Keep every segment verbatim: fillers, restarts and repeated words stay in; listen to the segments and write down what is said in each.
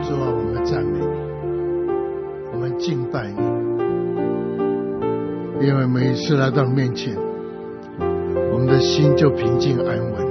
主啊，我们赞美你，我们敬拜你，因为每一次来到面前，我们的心就平静安稳。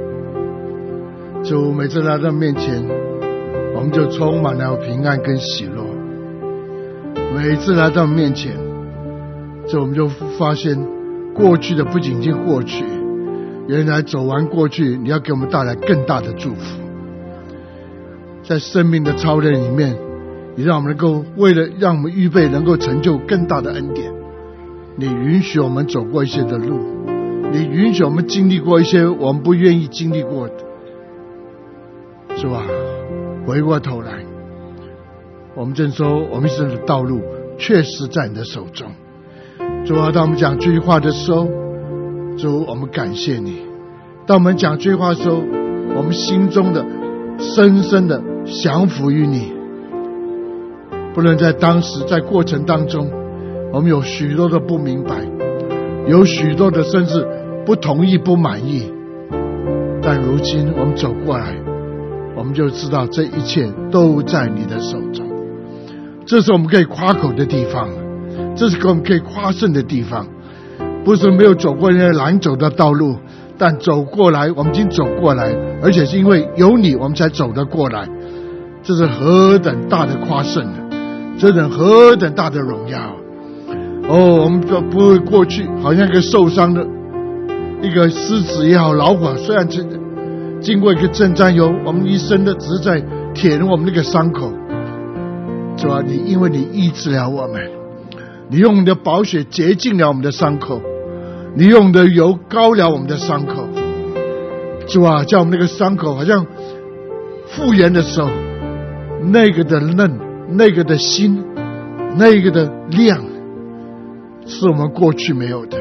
主，每次来到面前，我们就充满了平安跟喜乐。每一次来到面前，主，我们就发现过去的不仅仅过去，原来走完过去，你要给我们带来更大的祝福。在生命的操练里面，你让我们能够为了让我们预备能够成就更大的恩典，你允许我们走过一些的路，你允许我们经历过一些我们不愿意经历过的，是吧？回过头来，我们正说我们一生的道路确实在你的手中。主啊，当我们讲这句话的时候，主，我们感谢你。当我们讲这句话的时候，我们心中的深深的降服于你。不论在当时在过程当中，我们有许多的不明白，有许多的甚至不同意不满意，但如今我们走过来，我们就知道这一切都在你的手中。这是我们可以夸口的地方，这是我们可以夸胜的地方。不是没有走过那些难走的道路，但走过来，我们已经走过来，而且是因为有你我们才走得过来。这是何等大的夸胜，这是何等大的荣耀。哦，我们不会过去好像一个受伤的一个狮子也好，老虎，虽然经过一个征战油，我们一生的只是在舔我们那个伤口，是吧？你因为你医治了我们，你用你的宝血洁净了我们的伤口，你用你的油膏了我们的伤口，是吧？叫我们那个伤口好像复原的时候，那个的嫩，那个的新，那个的亮，是我们过去没有的。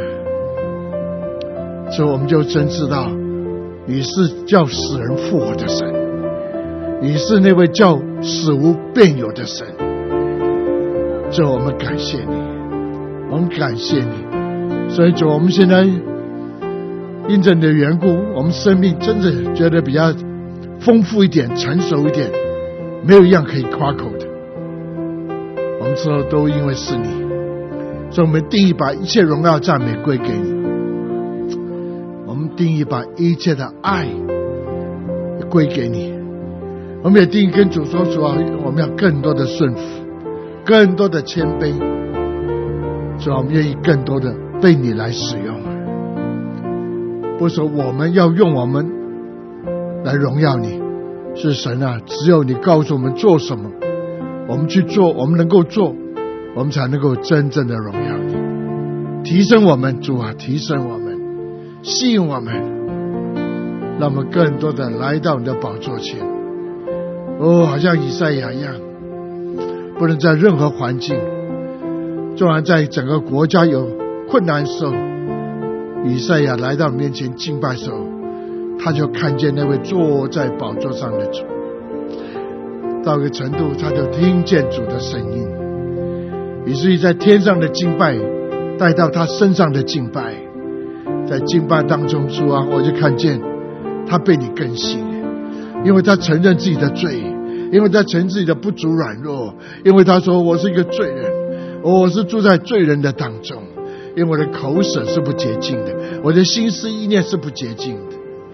所以我们就真知道你是叫死人复活的神，你是那位叫死无变有的神。所以我们感谢你，我们感谢你。所以主，我们现在因着你的缘故，我们生命真的觉得比较丰富一点，成熟一点，没有一样可以夸口的。我们知道都因为是你，所以我们定义把一切荣耀赞美归给你，我们定义把一切的爱归给你，我们也定义跟主说，主啊，我们要更多的顺服，更多的谦卑，主啊，我们愿意更多的被你来使用。不是说我们要用我们来荣耀你，是神啊，只有你告诉我们做什么，我们去做，我们能够做，我们才能够真正的荣耀你，提升我们，主啊，提升我们，吸引我们，让我们更多的来到你的宝座前。哦，好像以赛亚一样，不能在任何环境，纵然在整个国家有困难的时候，以赛亚来到面前敬拜的时候，他就看见那位坐在宝座上的主。到一个程度，他就听见主的声音，以至于在天上的敬拜带到他身上的敬拜，在敬拜当中，主啊，我就看见他被你更新，因为他承认自己的罪，因为他承认自己的不足软弱，因为他说我是一个罪人，我是住在罪人的当中，因为我的口舌是不洁净的，我的心思意念是不洁净的。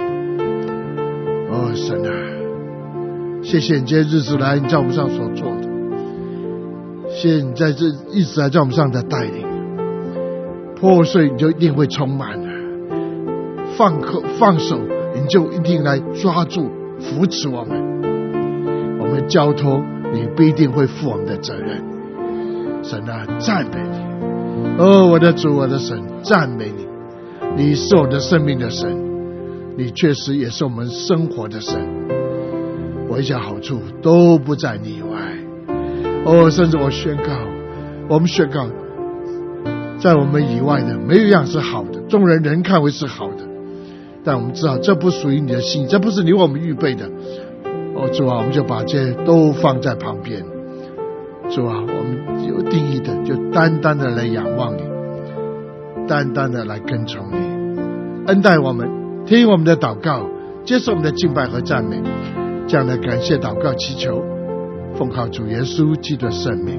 哦，神啊，谢谢你这些日子来你在我们上所做的，谢谢你在这一直来在我们上的带领，破碎你就一定会充满了，放口放手你就一定来抓住扶持我们，我们交托你不一定会负我们的责任。神啊，赞美你，哦，我的主，我的神，赞美你，你是我的生命的神，你确实也是我们生活的神，我一切好处都不在你以外。哦，甚至我宣告，我们宣告，在我们以外的没有一样是好的，众人人看为是好的，但我们知道这不属于你的心，这不是你为我们预备的。哦，主啊，我们就把这些都放在旁边。主啊，我们有定义的就单单的来仰望你，单单的来跟从你，恩待我们，听我们的祷告，接受我们的敬拜和赞美，这样的感谢祷告祈求奉靠主耶稣基督的圣名。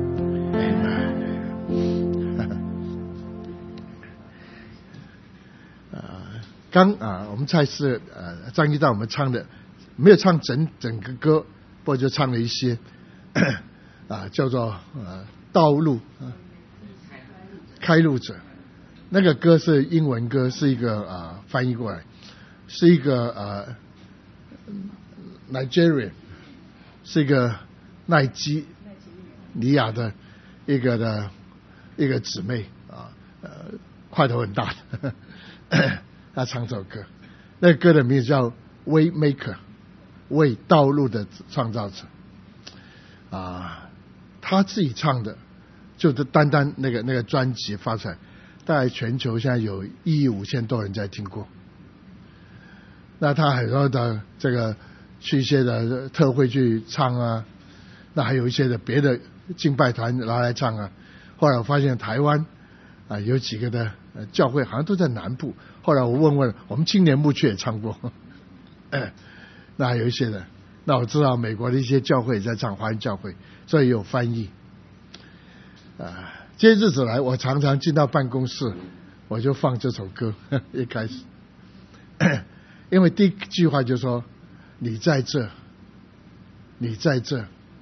刚啊，我们才是呃张一道我们唱的，没有唱整整个歌，不过就唱了一些啊，叫做呃道路啊，开路者。那个歌是英文歌，是一个啊翻译过来，是一个呃 Nigeria， 是一个奈基尼亚的一个的一个姊妹啊，呃块头很大的。他唱这首歌，那个歌的名字叫 Way Maker， 为道路的创造者啊。他自己唱的，就是单单那个那个专辑发出来，大概全球现在有一亿五千多人在听过。那他很多的这个去一些的特会去唱啊，那还有一些的别的敬拜团拿来唱啊。后来我发现台湾啊有几个的教会好像都在南部。后来我问问，我们青年牧区也唱过，哎，那还有一些人，那我知道美国的一些教会也在唱，华人教会，所以有翻译。啊，这些日子来，我常常进到办公室，我就放这首歌，一开始，因为第一句话就说：“你在这，你在这，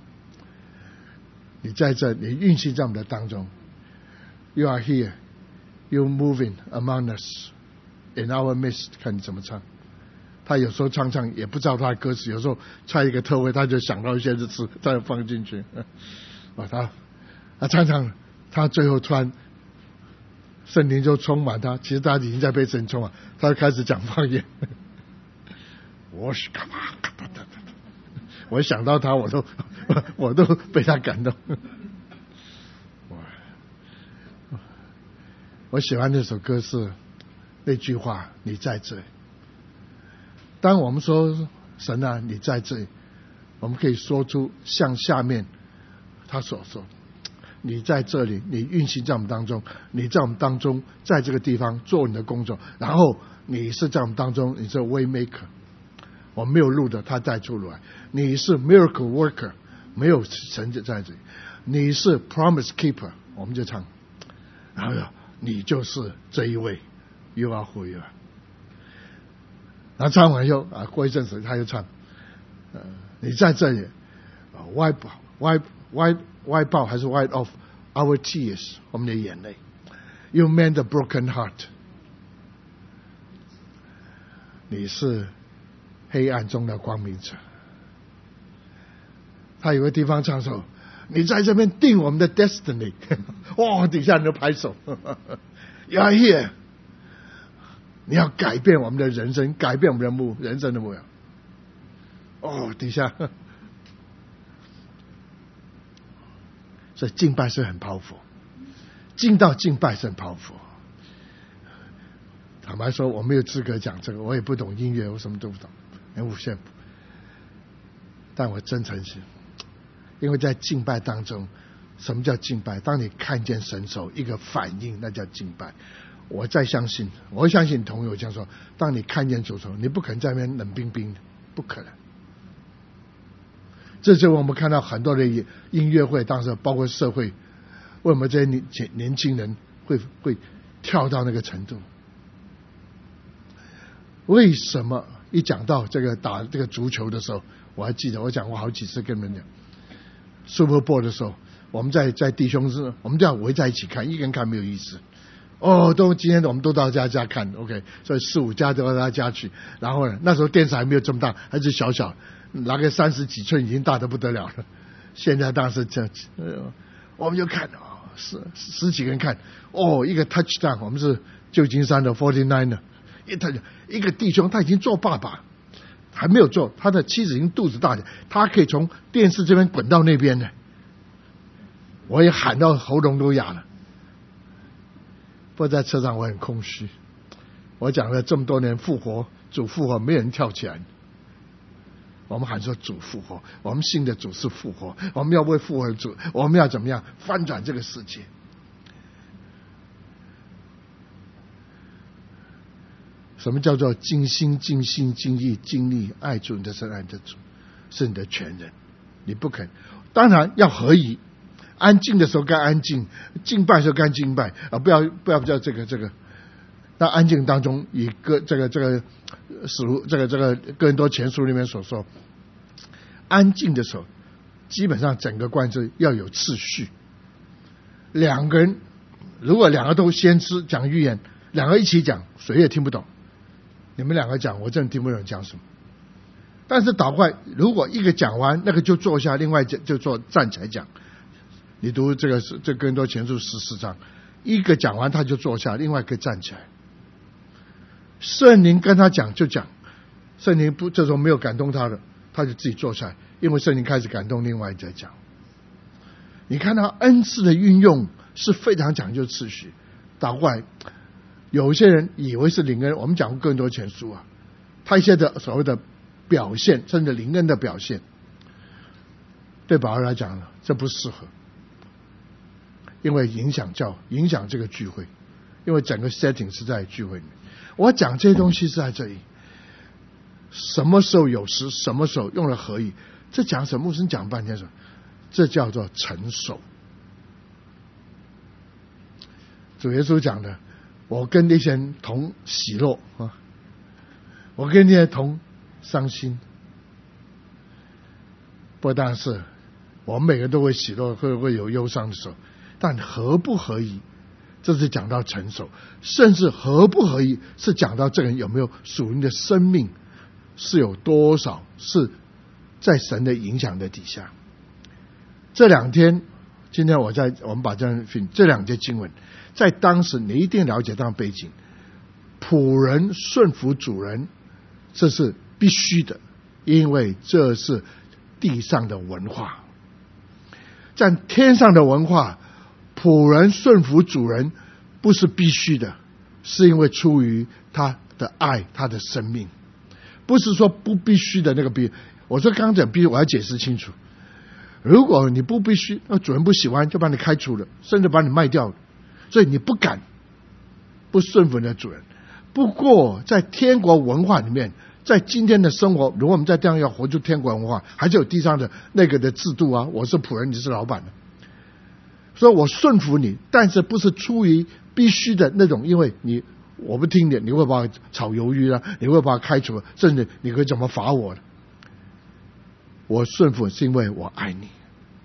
你在这，你运行在我们的当中。You are here, you moving among us.In our midst， 看你怎么唱。他有时候唱唱也不知道他的歌词，有时候唱一个特会，他就想到一些日子，再放进去。啊，他他唱唱，他最后突然圣灵就充满他，其实他已经在被神充满，他就开始讲方言。我是干嘛？我想到他，我都我都被他感动。我喜欢那首歌是。那句话，你在这里。当我们说神啊，你在这里，我们可以说出像下面他所说：你在这里，你运行在我们当中，你在我们当中，在这个地方做你的工作，然后你是在我们当中，你是 way maker， 我们没有路的，他带出路来；你是 miracle worker， 没有神就在这里；你是 promise keeper， 我们就唱，然后你就是这一位。You are who you are。然后唱完以后啊，过一阵子他又唱，呃，你在这里 ，wipe wipe wipe wipe out 还是 wipe off our tears， 我们的眼泪。You mend the broken heart。你是黑暗中的光明者。他有个地方唱说，你在这边定我们的 destiny， 哇，底下人都拍手。You are here。你要改变我们的人生，改变我们的目人生的模样。哦，底下，所以敬拜是很powerful，敬到敬拜是很powerful。坦白说，我没有资格讲这个，我也不懂音乐，我什么都不懂，很无限。但我真诚心，因为在敬拜当中，什么叫敬拜？当你看见神手一个反应，那叫敬拜。我再相信，我相信同友这样说：当你看见主手，你不可能在那边冷冰冰的，不可能。这就是我们看到很多的音乐会，当时包括社会，为什么这些年年轻人会会跳到那个程度？为什么一讲到这个打这个足球的时候，我还记得我讲过好几次跟你们讲 Super Bowl 的时候，我们在在弟兄是，我们这样围在一起看，一个人看没有意思。哦，都今天我们都到家家看 ，OK， 所以四五家都到他家去。然后呢，那时候电视还没有这么大，还是小小，拿个三十几寸已经大得不得了了。现在当时这样子，呃，我们就看哦，十十几个人看，哦，一个 touchdown， 我们是旧金山的 forty-niner， 一他一个弟兄他已经做爸爸，还没有做，他的妻子已经肚子大了，他可以从电视这边滚到那边呢。我也喊到喉咙都哑了。不过在车上我很空虚，我讲了这么多年复活，主复活，没人跳起来。我们喊说主复活，我们信的主是复活，我们要为复活的主，我们要怎么样翻转这个世界？什么叫做尽心尽心尽意尽力爱主你的神爱你的主，是你的全人。 你不肯。当然要合宜，安静的时候该安静，敬拜的时候该敬拜啊！不要不要叫这个这个。那安静当中，以个这个这个使徒这个这个哥林多前书里面所说，安静的时候，基本上整个关系要有次序。两个人如果两个都先知讲预言，两个一起讲，谁也听不懂。你们两个讲，我真的听不懂讲什么。但是倒过来，如果一个讲完，那个就坐下，另外就坐站起来讲。你读这个这哥林多前书十四章，一个讲完他就坐下，另外一个站起来。圣灵跟他讲就讲，圣灵不这时候没有感动他的，他就自己坐下来，因为圣灵开始感动另外一个讲。你看到恩赐的运用是非常讲究次序。倒过来，有些人以为是灵恩，我们讲过哥林多前书啊，他一些的所谓的表现，甚至灵恩的表现，对保罗来讲呢，这不适合，因为影响教影响这个聚会，因为整个 setting 是在聚会里面。我讲这些东西是在这里，什么时候有时，什么时候用了合意，这讲什么？牧师讲半天说，这叫做成熟。主耶稣讲的，我跟那些人同喜乐啊，我跟那些人同伤心。不但是我们每个人都会喜乐，会会有忧伤的时候，但合不合宜，这是讲到成熟。甚至合不合宜是讲到这个人有没有属灵的生命，是有多少是在神的影响的底下。这两天，今天我在我们把这样这两节经文，在当时你一定了解到背景，仆人顺服主人，这是必须的，因为这是地上的文化。在天上的文化，仆人顺服主人不是必须的，是因为出于他的爱，他的生命，不是说不必须的那个必。我说刚刚讲必须，我要解释清楚。如果你不必须，那主人不喜欢就把你开除了，甚至把你卖掉了，所以你不敢不顺服你的主人。不过在天国文化里面，在今天的生活，如果我们在这样要活出天国文化，还是有地上的那个的制度啊，我是仆人，你是老板的，所以我顺服你，但是不是出于必须的那种，因为你我不听你，你会把我炒鱿鱼了，你会把我开除了，甚至你会怎么罚我的。我顺服是因为我爱你，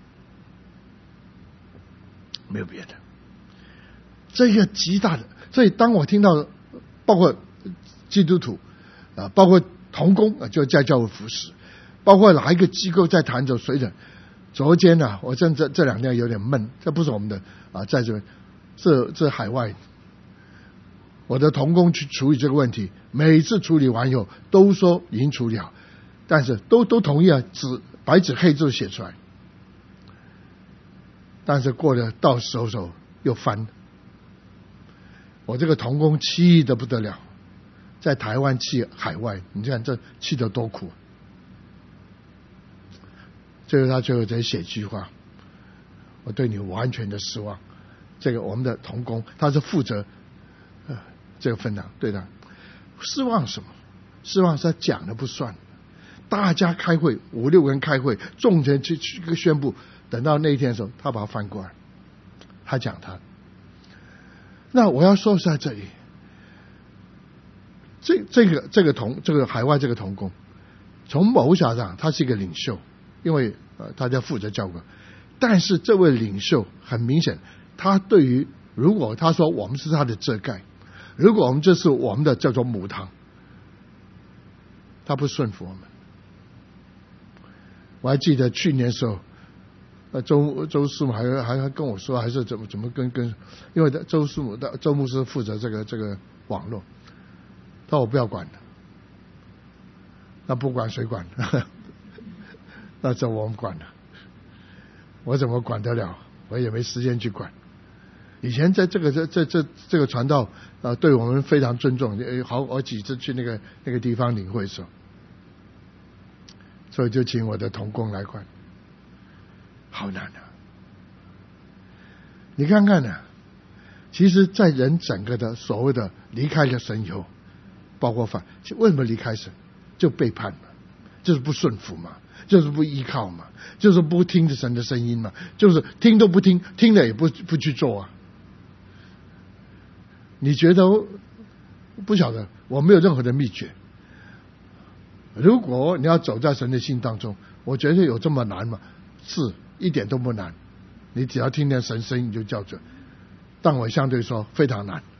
没有别的。这个极大的，所以当我听到包括基督徒啊，包括同工啊，就在教会服侍，包括哪一个机构在谈着水准。昨天呢、啊，我真这这两天有点闷，这不是我们的啊，在这边是是海外，我的同工去处理这个问题，每次处理完以后都说已经处理好，但是都都同意啊，纸白纸黑字写出来，但是过了到时候时候又翻，我这个同工气得不得了，在台湾气海外，你看这气得多苦。最后他最后再写句话，我对你完全的失望。这个我们的同工他是负责呃这个分堂，对的。失望什么？失望是他讲的不算，大家开会五六个人开会，众人去去宣布，等到那一天的时候，他把它翻过来，他讲他。那我要说是在这里，这这个这个同这个海外这个同工，从某角上他是一个领袖，因为呃他在负责教会，但是这位领袖很明显，他对于如果他说我们是他的遮盖，如果我们这是我们的叫做母堂，他不顺服我们。我还记得去年的时候，呃周周师母还还还跟我说，还是怎么怎么跟跟，因为周师母的周牧师负责这个这个网络，他说我不要管了，那不管谁管？那这我们管了，我怎么管得了？我也没时间去管。以前在这个这这这这个传道啊，对我们非常尊重，好好几次去那个那个地方领会的时候，所以就请我的同工来管，好难啊！你看看呢、啊，其实，在人整个的所谓的离开了神以后，包括反，为什么离开神？就背叛了。 就是不顺服嘛，就是不依靠嘛，就是不听着神的声音嘛，就是听都不听，听了也不不去做啊。你觉得不晓得？我没有任何的秘诀。如果你要走在神的心当中，我觉得有这么难吗？是一点都不难。你只要听见神声音就叫着，但我相对说非常难，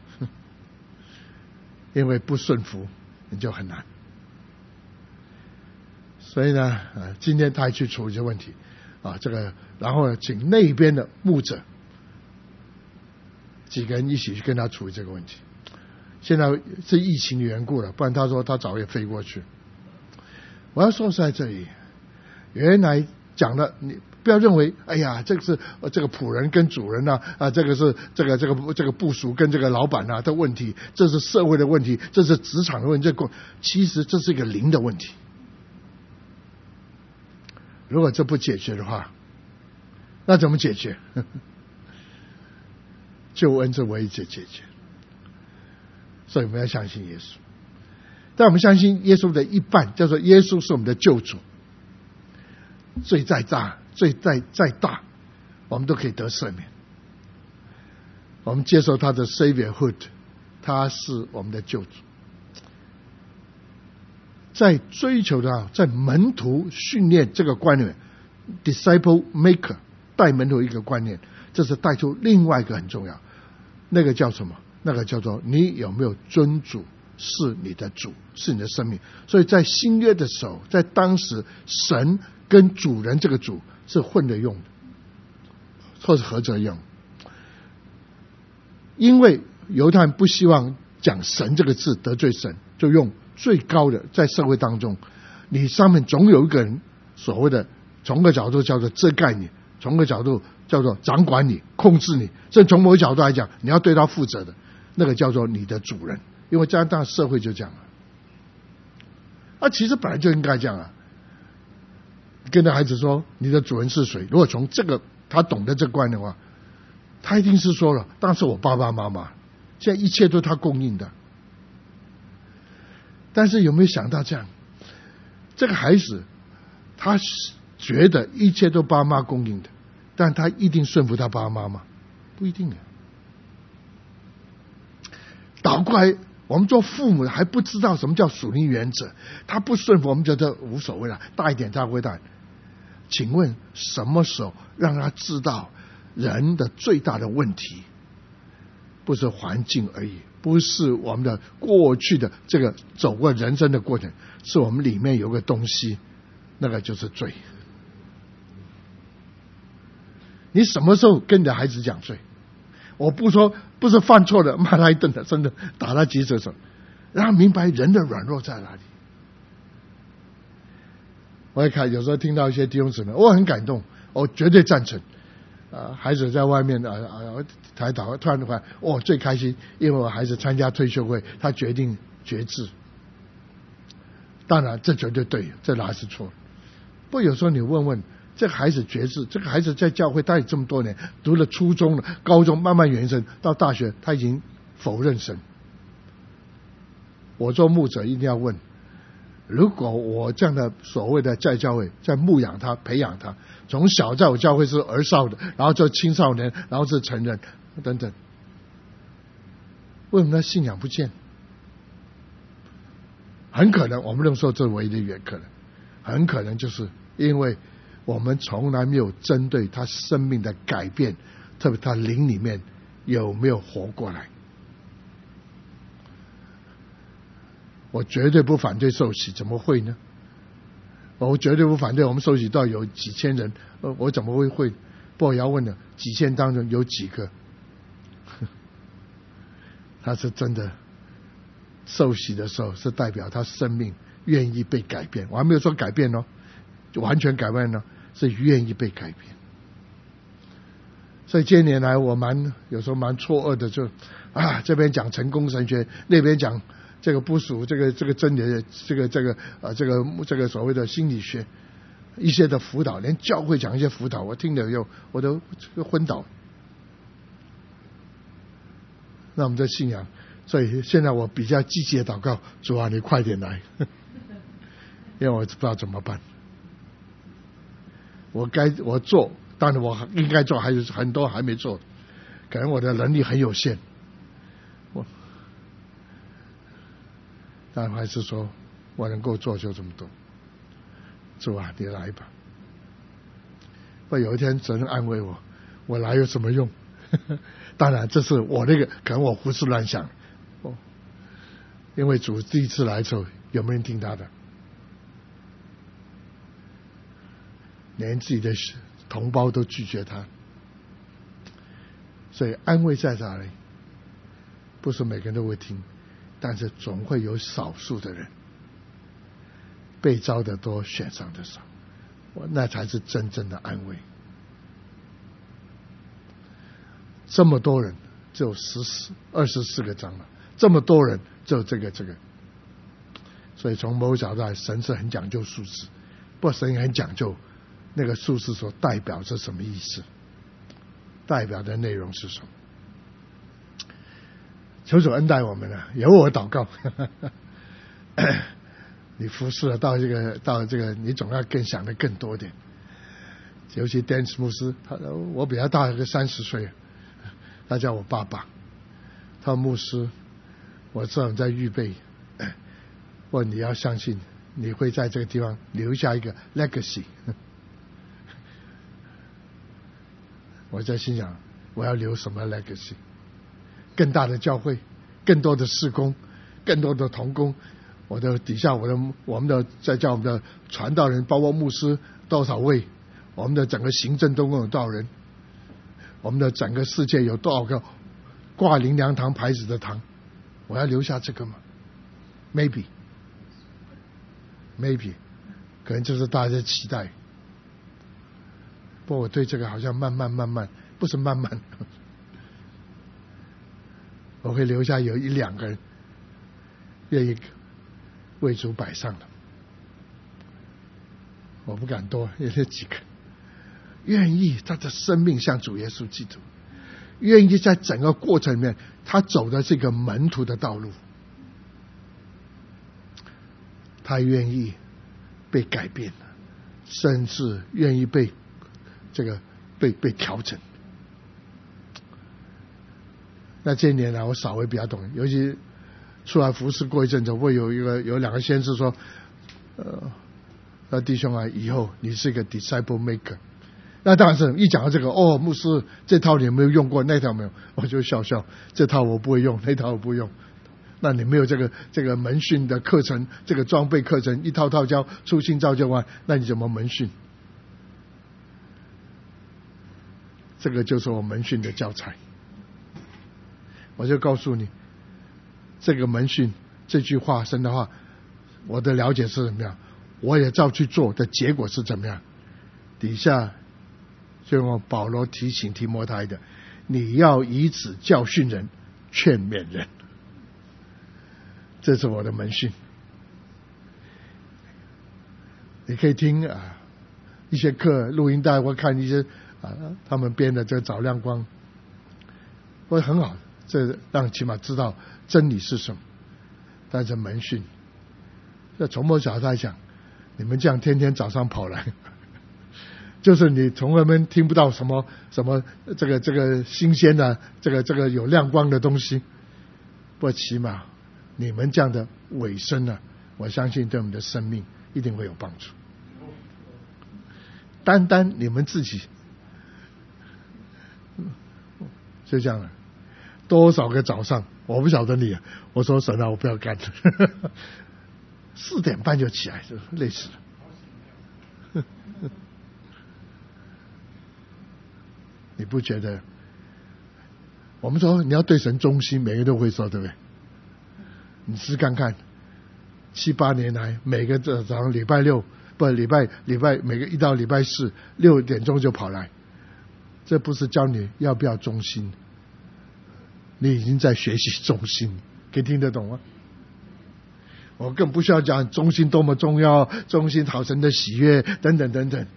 因为不顺服你就很难。所以呢，呃，今天他还去处理这个问题啊，这个，然后请那边的牧者几个人一起去跟他处理这个问题。现在是疫情的缘故了，不然他说他早也飞过去。我要说是在这里，原来讲的，你不要认为，哎呀，这个是这个仆人跟主人啊，啊，这个是这个这个这个部属跟这个老板啊的问题，这是社会的问题，这是职场的问题，这个其实这是一个灵的问题。如果这不解决的话，那怎么解决？救恩是唯一解解决。所以我们要相信耶稣。但我们相信耶稣的一半，叫做耶稣是我们的救主，罪再大，罪再再大，我们都可以得赦免。我们接受他的 Saviorhood， 他是我们的救主。在追求的，在门徒训练这个观念 ，disciple maker 带门徒一个观念，这是带出另外一个很重要，那个叫什么？那个叫做你有没有尊主是你的主，是你的生命。所以在新约的时候，在当时神跟主人这个主是混着用的，或是合着用。因为犹太人不希望讲神这个字得罪神，就用最高的，在社会当中你上面总有一个人所谓的，从个角度叫做遮盖你，从个角度叫做掌管你，控制你，甚至从某个角度来讲你要对他负责的，那个叫做你的主人。因为加拿大社会就这样了，啊，其实本来就应该这样啊。跟着孩子说你的主人是谁，如果从这个他懂得这观的话，他一定是说了，当时我爸爸妈妈，现在一切都他供应的。但是有没有想到这样，这个孩子他觉得一切都爸妈供应的，但他一定顺服他爸妈吗？不一定啊。倒过来，我们做父母的还不知道什么叫属灵原则，他不顺服我们觉得无所谓了，大一点他会大。请问什么时候让他知道人的最大的问题不是环境而已，不是我们的过去的这个走过人生的过程，是我们里面有个东西，那个就是罪。你什么时候跟你的孩子讲罪？我不说不是犯错了骂他一顿的，真的打他几手手，让他明白人的软弱在哪里。我也看有时候听到一些弟兄姊妹，我很感动，我绝对赞成。啊，孩子在外面啊啊抬头，突然的话，我最开心，因为我孩子参加退休会，他决定决志。当然，这绝对对，这哪是错？不过有时候你问问。这个孩子决志，这个孩子在教会待这么多年，读了初中了、高中，慢慢延伸到大学，他已经否认神。我做牧者一定要问：如果我这样的所谓的在教会，在牧养他、培养他，从小在我教会是儿少的，然后做青少年，然后是成人等等，为什么他信仰不见？很可能我们能说这唯一的原可能，很可能就是因为。我们从来没有针对他生命的改变，特别他灵里面有没有活过来。我绝对不反对受洗，怎么会呢？我绝对不反对我们受洗到有几千人，我怎么会会？不过要问了，几千当中有几个他是真的受洗的时候是代表他生命愿意被改变？我还没有说改变哦，完全改变呢，是愿意被改变。所以这些年来我蛮有时候蛮错愕的，就啊这边讲成功神学，那边讲这个不属这个这个真理的这个这个呃这个这个所谓的心理学一些的辅导，连教会讲一些辅导，我听了以后我都昏倒。那我们的信仰，所以现在我比较积极的祷告，主啊，你快点来。 因为我不知道怎么办。我该我做，当然我应该做，还有很多还没做，可能我的能力很有限。我，但还是说我能够做就这么多。主啊，你来吧。我有一天神安慰我，我来有什么用？当然这是我那个，可能我胡思乱想。哦，因为主第一次来的时候，有没有人听他的？连自己的同胞都拒绝他，所以安慰在哪里？不是每个人都会听，但是总会有少数的人，被招的多，选上的少，那才是真正的安慰。这么多人，只有十四、二十四个长老，这么多人，只有这个这个，所以从某角度来，神是很讲究数字，不过神也很讲究那个数字所代表是什么意思，代表的内容是什么。求主恩待我们啊，也为我祷告。你服侍了到这个到这个，你总要更想的更多点。尤其 Dance 牧师，他我比他大个三十岁，他叫我爸爸。他牧师，我知道你在预备，或你要相信，你会在这个地方留下一个 legacy。我在心想，我要留什么 legacy？ 更大的教会，更多的事工，更多的同工。我的底下，我的我们的在叫我们的传道人，包括牧师多少位，我们的整个行政都共有多少人，我们的整个世界有多少个挂灵粮堂牌子的堂，我要留下这个吗 ？Maybe， Maybe， 可能就是大家的期待。不过我对这个好像慢慢慢慢，不是慢慢，我会留下有一两个人愿意为主摆上的，我不敢多，有这几个愿意他的生命像主耶稣基督，愿意在整个过程里面他走的这个门徒的道路，他愿意被改变，甚至愿意被这个被被调整。那这一年来我稍微比较懂，尤其出来服侍过一阵子，会有一个有两个先知说，呃，那弟兄啊，以后你是一个 disciple maker。那当然是一讲到这个，哦，牧师这套你有没有用过？那套没有，我就笑笑，这套我不会用，那套我不会用。那你没有这个这个门训的课程，这个装备课程一套套教，初心造就完，那你怎么门训？这个就是我门训的教材。我就告诉你，这个门训这句话神的话，我的了解是怎么样，我也照去做的结果是怎么样。底下就用保罗提醒提摩太的，你要以此教训人，劝勉人，这是我的门训。你可以听啊一些课录音带，或看一些啊他们编的这个找亮光，会很好，这让起码知道真理是什么。但是门训，这从某角度来讲，你们这样天天早上跑来，就是你从来没听不到什么什么这个这个新鲜的这个这个有亮光的东西。不过起码你们这样的尾声呢、啊，我相信对我们的生命一定会有帮助。单单你们自己就这样了，多少个早上，我不晓得你，我说神啊，我不要干了，四点半就起来，累死了。你不觉得？我们说你要对神忠心，每个人都会说，对不对？你试看看，七八年来，每个早上礼拜六不礼拜礼拜每个一到礼拜四六点钟就跑来，这不是教你要不要忠心，你已经在学习忠心，可以听得懂吗？我更不需要讲忠心多么重要，忠心讨神的喜悦等等等等。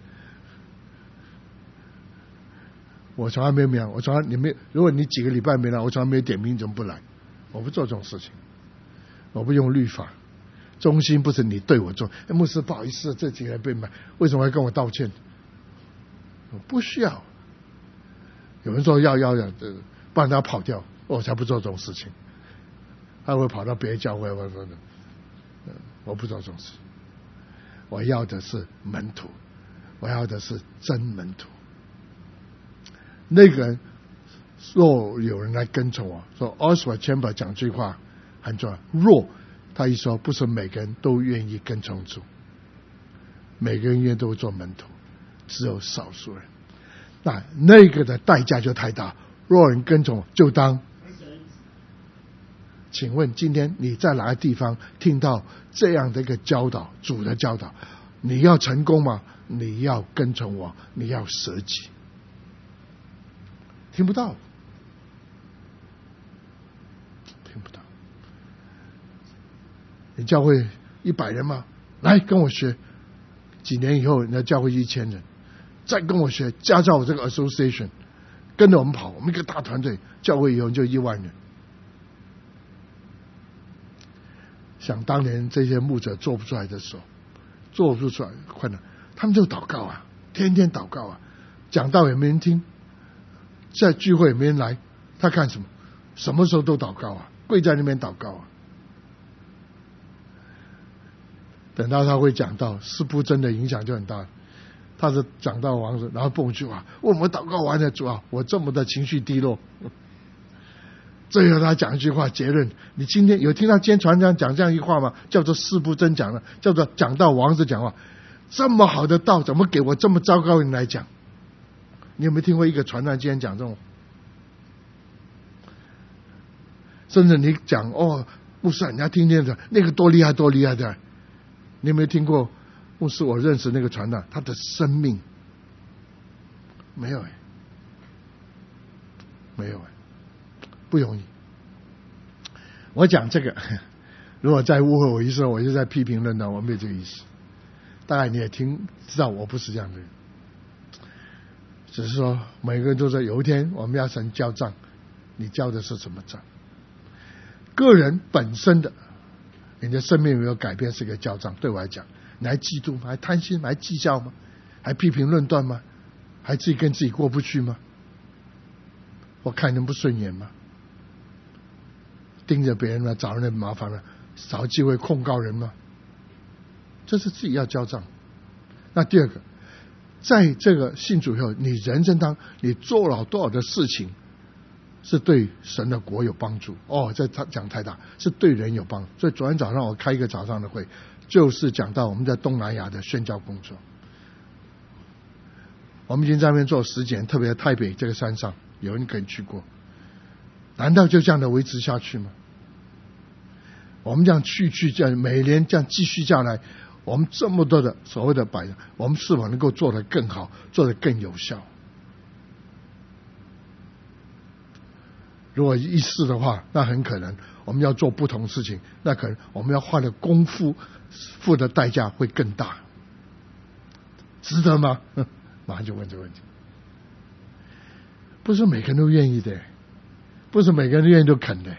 我从来没有讲，我从来你没，如果你几个礼拜没来，我从来没有点名，怎么不来？我不做这种事情，我不用律法， 忠心不是你对我忠。哎，牧师不好意思，这几个人被买，为什么要跟我道歉？不需要。有人说要要要，不然他跑掉，我才不做这种事情。他会跑到别的教会，我说，我不做这种事。我要的是门徒，我要的是真门徒。那个人若有人来跟从我，说 Oswald Chambers 讲句话很重要。若他一说，不是每个人都愿意跟从主，每个人愿意都做门徒，只有少数人。那那个的代价就太大。若有人跟从，就当。请问今天你在哪个地方听到这样的一个教导，主的教导？你要成功吗？你要跟从我，你要舍己。听不到，听不到。你教会一百人吗？来跟我学。几年以后，你的教会一千人，再跟我学，加上我这个 association， 跟着我们跑，我们一个大团队，教会以后就一万人。想当年这些牧者做不出来的时候，做不出来困难，他们就祷告啊，天天祷告啊，讲道也没人听，在聚会也没人来，他干什么？什么时候都祷告啊，跪在那边祷告啊。等到他会讲到，师父真的影响就很大。他是讲到王子，然后蹦一句话：我们祷告完了，主啊，我这么的情绪低落。最后他讲一句话结论：你今天有听到今天传讲讲这样一句话吗？叫做师父真讲的，叫做讲到王子讲话。这么好的道，怎么给我这么糟糕的人来讲？你有没有听过一个传道今天讲这种？甚至你讲哦，牧师，人家听见的那个多厉害多厉害的，你有没有听过？牧师，我认识那个传道，他的生命没有哎，没有哎。不容易。我讲这个，如果再误会我一声，我就在批评论断，我没有这个意思。大概你也听知道我不是这样的人，只是说每个人都说有一天我们要神交账，你交的是什么账？个人本身的你的生命有没有改变是个交账。对我来讲，你还嫉妒吗？还贪心吗？还计较吗？还批评论断吗？还自己跟自己过不去吗？我看人不顺眼吗？盯着别人了，找人的麻烦了，找机会控告人吗？这是自己要交账。那第二个，在这个信主以后，你人生当你做了多少的事情是对神的国有帮助？哦，这他讲太大，是对人有帮助。所以昨天早上我开一个早上的会，就是讲到我们在东南亚的宣教工作。我们已经在那边做十几年，特别在台北这个山上，有人可以去过。难道就这样的维持下去吗？我们这样去去这样每年这样继续下来，我们这么多的所谓的百人，我们是否能够做得更好，做得更有效？如果一试的话，那很可能我们要做不同事情，那可能我们要花的功夫付的代价会更大，值得吗？马上就问这个问题。不是每个人都愿意的，不是每个人都愿意都肯的，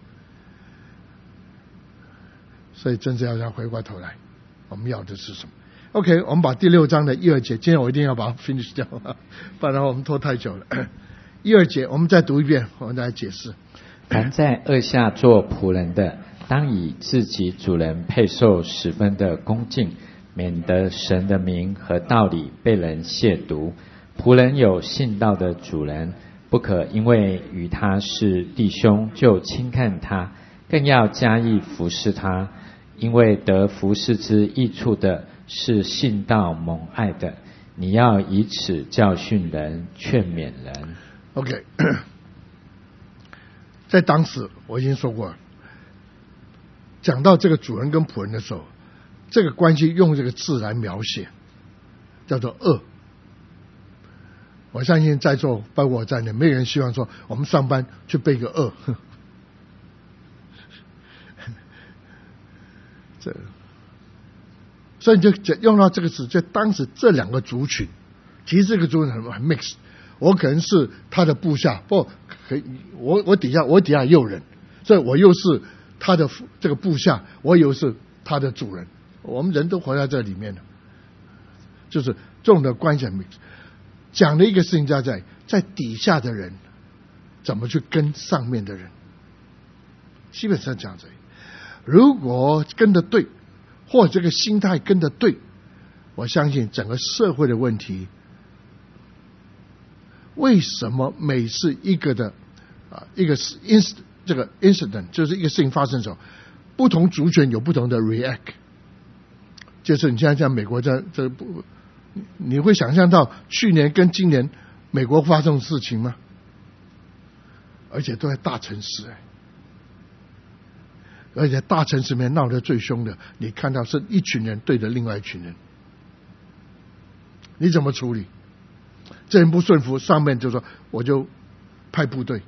所以真是要要回过头来，我们要的是什么 ？OK， 我们把第六章的一二节，今天我一定要把它 finish 掉，不然我们拖太久了。一二节，我们再读一遍，我们再来解释。 凡在恶下做仆人的，当以自己主人配受十分的恭敬，免得神的名和道理被人亵渎。仆人有信道的主人，不可因为与他是弟兄就轻看他，更要加以服侍他，因为得服侍之益处的是信道蒙爱的。你要以此教训人，劝勉人。 OK， 在当时我已经说过了，讲到这个主人跟仆人的时候，这个关系用这个字来描写，叫做恶。我相信在座包括我在内，没有人希望说我们上班去背个恶。这，所以你就用到这个词，就当时这两个族群，其实这个族群很很 mix。我可能是他的部下，不，可以我我底下我底下也有人，所以我又是他的这个部下，我又是他的主人。我们人都活在这里面了，就是这种的关系。讲的一个事情在在在底下的人怎么去跟上面的人，基本上这样子。如果跟得对，或者这个心态跟得对，我相信整个社会的问题，为什么每次一个的啊一个 inc 这个 incident 就是一个事情发生的时候，不同族群有不同的 react。就是你现在像美国这这不，你会想象到去年跟今年美国发生的事情吗？而且都在大城市哎，而且大城市里面闹得最凶的，你看到是一群人对着另外一群人，你怎么处理？这人不顺服，上面就说我就派部队。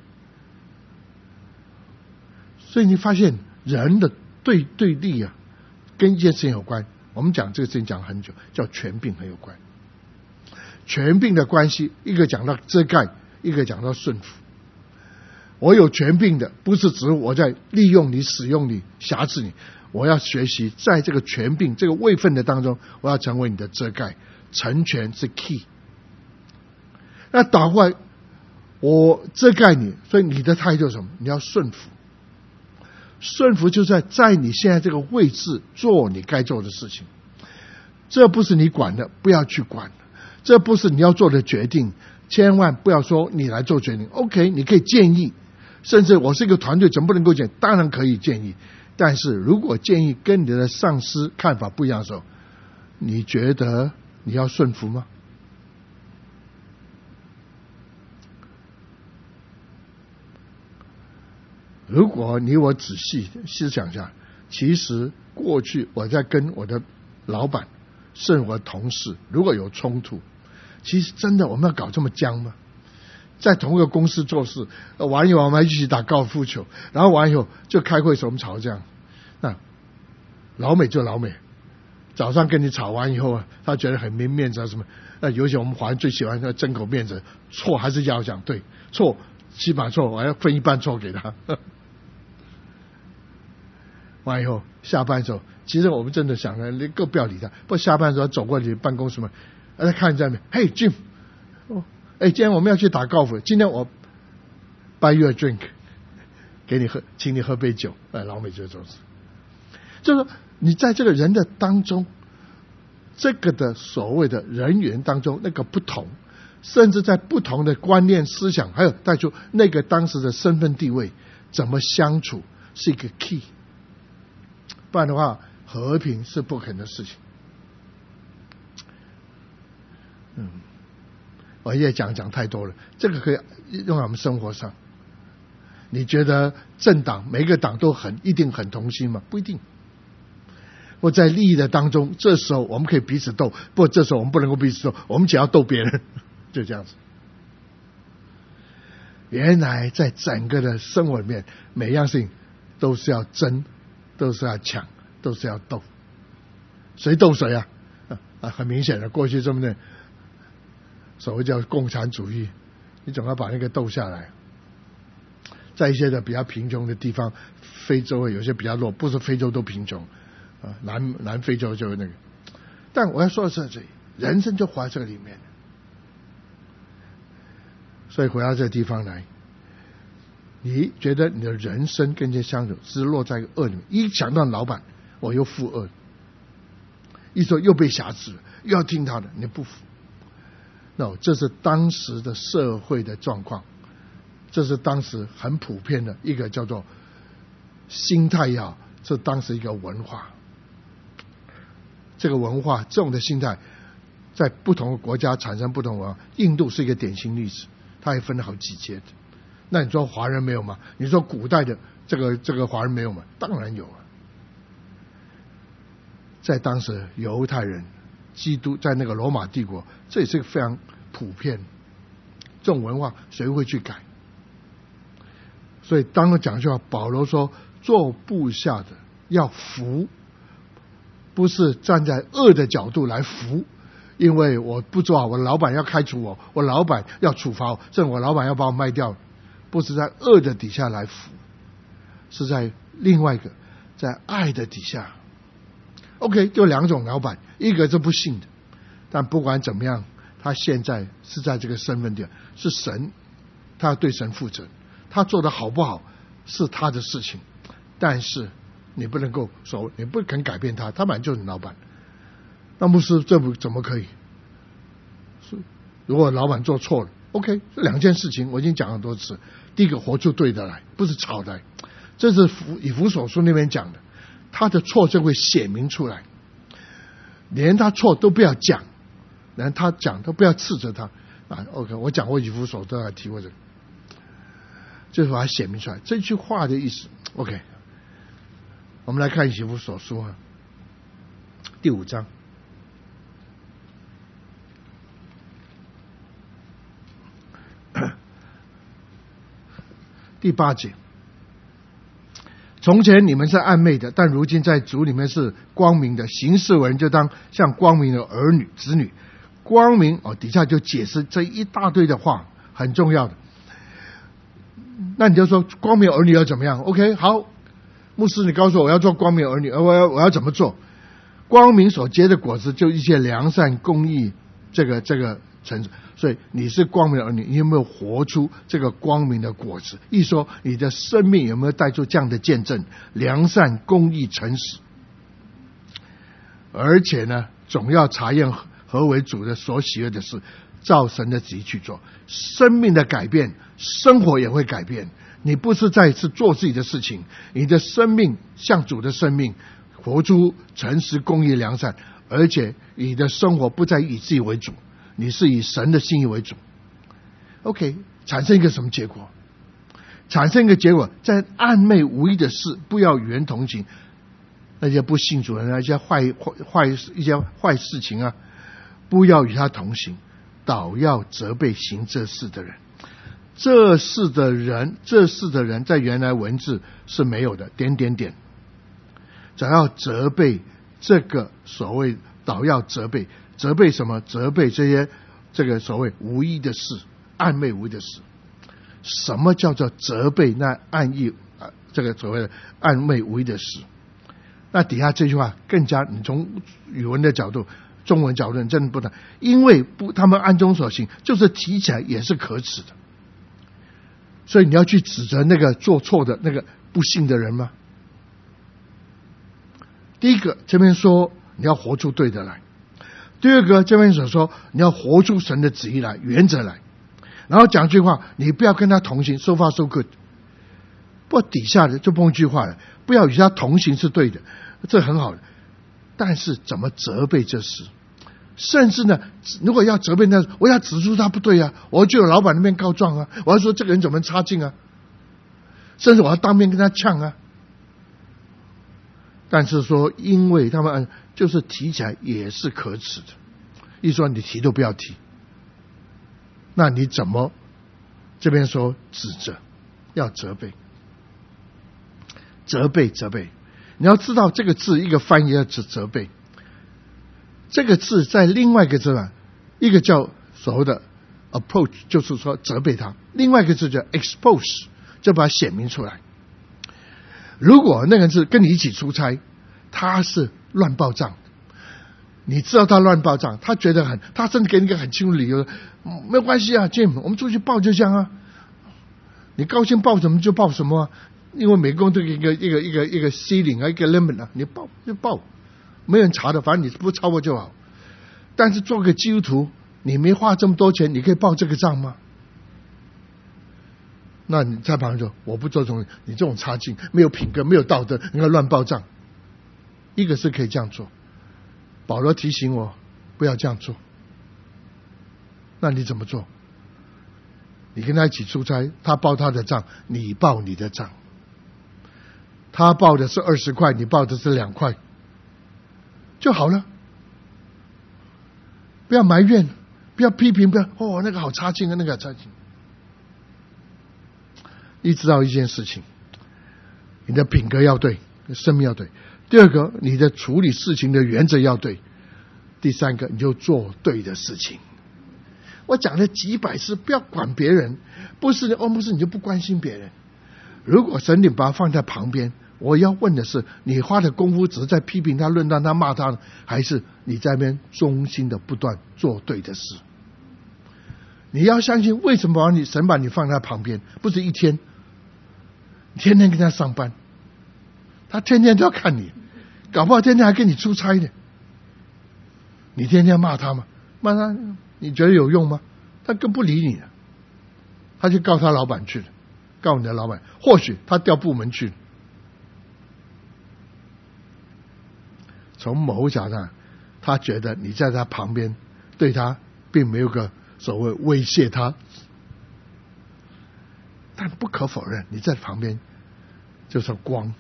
所以你发现人的对对立啊，跟一件事情有关。我们讲这个事情讲很久，叫权柄很有关。权柄的关系，一个讲到遮盖，一个讲到顺服。我有权柄的，不是指我在利用你、使用你、辖制你。我要学习在这个权柄、这个位分的当中，我要成为你的遮盖。成全是 key。那倒过来，我遮盖你，所以你的态度是什么？你要顺服。顺服就在在你现在这个位置做你该做的事情，这不是你管的，不要去管；这不是你要做的决定，千万不要说你来做决定。OK， 你可以建议，甚至我是一个团队，怎么不能够建议？当然可以建议，但是如果建议跟你的上司看法不一样的时候，你觉得你要顺服吗？如果你我仔细思想一下，其实过去我在跟我的老板甚至我的同事如果有冲突，其实真的我们要搞这么僵吗？在同一个公司做事，完以后我们还一起打高尔夫球，然后完以后就开会时候我们吵架。那老美就老美，早上跟你吵完以后啊，他觉得很没面子啊什么。那尤其我们华人最喜欢那争口面子，错还是要讲对，错起码错，我要分一半错给他。完以后下班的时候，其实我们真的想了，你更不要理他。不过下班的时候走过去办公室嘛，他看在那边，嘿 Jim， 哦，哎，今天我们要去打高尔夫，今天我 buy you a drink， 给你喝，请你喝杯酒。哎，老美就这样子，就是说你在这个人的当中，这个的所谓的人员当中那个不同，甚至在不同的观念思想，还有带出那个当时的身份地位怎么相处，是一个 key。不然的话，和平是不可能的事情。嗯，我也讲讲太多了，这个可以用在我们生活上。你觉得政党每个党都很一定很同心吗？不一定。或在利益的当中，这时候我们可以彼此斗，不过这时候我们不能够彼此斗，我们只要斗别人，就这样子。原来在整个的生活里面，每样事情都是要争。都是要抢，都是要斗，谁斗谁啊？啊，很明显的，过去这么的所谓叫共产主义，你总要把那个斗下来。在一些的比较贫穷的地方，非洲有些比较弱，不是非洲都贫穷啊，南南非洲就那个。但我要说的是，这里人生就活在这个里面，所以回到这个地方来。你觉得你的人生跟这相处是落在一个恶里面，一想到老板我又负恶，一说又被辖制，又要听他的，你不服。那这是当时的社会的状况，这是当时很普遍的一个叫做心态呀，这当时一个文化。这个文化这种的心态在不同的国家产生不同文化，印度是一个典型例子，它也分了好几阶的。那你说华人没有吗？你说古代的这个这个华人没有吗？当然有啊。在当时犹太人、基督在那个罗马帝国，这也是个非常普遍这种文化，谁会去改？所以当我讲句话，保罗说做部下的要服，不是站在恶的角度来服，因为我不做好，我老板要开除我，我老板要处罚我，甚至我老板要把我卖掉。不是在恶的底下来服，是在另外一个在爱的底下 OK， 就两种老板，一个是不信的，但不管怎么样，他现在是在这个身份地，是神，他要对神负责，他做的好不好是他的事情，但是你不能够说你不肯改变他，他本来就是你老板。那牧师这不怎么可以？是如果老板做错了 ，OK， 这两件事情我已经讲很多次。第一个，活出对的来，不是吵的来，这是以弗所书那边讲的，他的错就会显明出来，连他错都不要讲，连他讲都不要斥责他啊。OK， 我讲过以弗所都要提过这个，就是把它显明出来。这句话的意思 ，OK， 我们来看以弗所书啊，第五章。第八节，从前你们是暗昧的，但如今在主里面是光明的，行事为人就当像光明的儿女子女。光明哦，底下就解释这一大堆的话，很重要的。那你就说光明儿女要怎么样 ？OK， 好，牧师，你告诉我，我要做光明儿女，我要我要怎么做？光明所结的果子，就一切良善、公义，这个这个诚实。所以你是光明的儿女，你有没有活出这个光明的果子？一说你的生命有没有带出这样的见证，良善、公义、诚实？而且呢，总要查验何为主的所喜悦的事，照神的旨意去做。生命的改变，生活也会改变。你不是再次做自己的事情，你的生命像主的生命，活出诚实、公义、良善，而且你的生活不再以自己为主，你是以神的心意为主。 OK， 产生一个什么结果？产生一个结果，在暧昧无益的事不要与人同行，那些不信主的那些坏坏坏一些坏事情啊，不要与他同行，倒要责备行这事的人。这事的人，这事的人在原来文字是没有的，点点点，只要责备这个所谓倒要责备，责备什么？责备这些这个所谓无益的事，暧昧无益的事。什么叫做责备那暗意啊？这个所谓的暧昧无益的事。那底下这句话更加，你从语文的角度、中文角度真的不能，因为不他们暗中所行，就是提起来也是可耻的。所以你要去指责那个做错的那个不信的人吗？第一个这边说你要活出对的来，第二个这边所说你要活出神的旨意来、原则来。然后讲句话，你不要跟他同行 so far so good。 不底下的就蹦一句话了，不要与他同行是对的，这很好的，但是怎么责备这事？甚至呢，如果要责备那，我要指出他不对啊，我就有老板那边告状啊，我要说这个人怎么差劲啊，甚至我要当面跟他呛啊。但是说因为他们就是提起来也是可耻的，一说你提都不要提，那你怎么这边说指责？要责备，责备责备。你要知道这个字一个翻译要指责备，这个字在另外一个字啊，一个叫所谓的 approach， 就是说责备他，另外一个字叫 expose， 就把它显明出来。如果那个人是跟你一起出差，他是乱报账，你知道他乱报账，他觉得很，他甚至给你一个很清楚的理由，没有关系啊 Jim， 我们出去报就这样啊，你高兴报什么就报什么啊，因为每个人都有一个一个一个一个 ceiling 啊，一个 limit 啊，你报就报，没人查的，反正你不超过就好。但是做个基督徒，你没花这么多钱，你可以报这个账吗？那你在旁边说我不做这种，你这种差劲，没有品格，没有道德，你要乱报账。一个是可以这样做，保罗提醒我不要这样做。那你怎么做？你跟他一起出差，他报他的账，你报你的账。他报的是二十块，你报的是两块，就好了。不要埋怨，不要批评，不要哦那个好差劲啊，那个好差劲。你知道一件事情，你的品格要对，生命要对。第二个，你的处理事情的原则要对。第三个，你就做对的事情。我讲了几百次，不要管别人，不是哦，不是你就不关心别人。如果神你把它放在旁边， 我要问的是，你花的功夫只是在批评他、论断他、骂他，还是你在那边忠心的不断做对的事？你要相信，为什么把你神把你放在他旁边？不是一天，天天跟他上班，他天天都要看你，搞不好天天还跟你出差呢。你天天骂他吗？骂他，你觉得有用吗？他更不理你了，他就告他老板去了，告你的老板，或许他调部门去了。从某角上，他觉得你在他旁边，对他并没有个所谓威胁他，但不可否认，你在旁边就是光。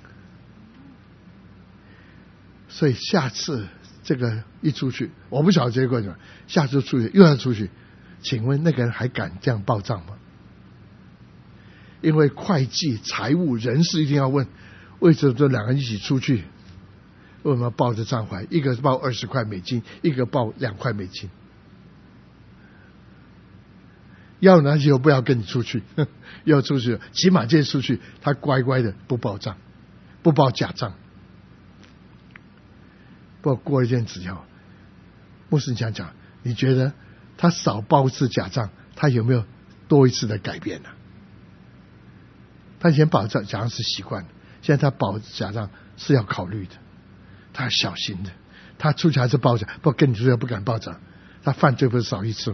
所以下次这个一出去，我不晓得结果怎么，下次出去又要出去，请问那个人还敢这样报账吗？因为会计、财务、人事一定要问，为什么这两个人一起出去？为什么报着账回来？一个报二十块美金，一个报两块美金。要拿就不要跟你出去，要出去起码这出去，他乖乖的不报账，不报假账。不过过一阵子以后，牧师讲讲，你觉得他少报一次假账，他有没有多一次的改变呢？他以前报假账是习惯的，现在他报假账是要考虑的。他小心的，他出去还是报假，不跟你出去不敢报假，他犯罪不是少一次吗？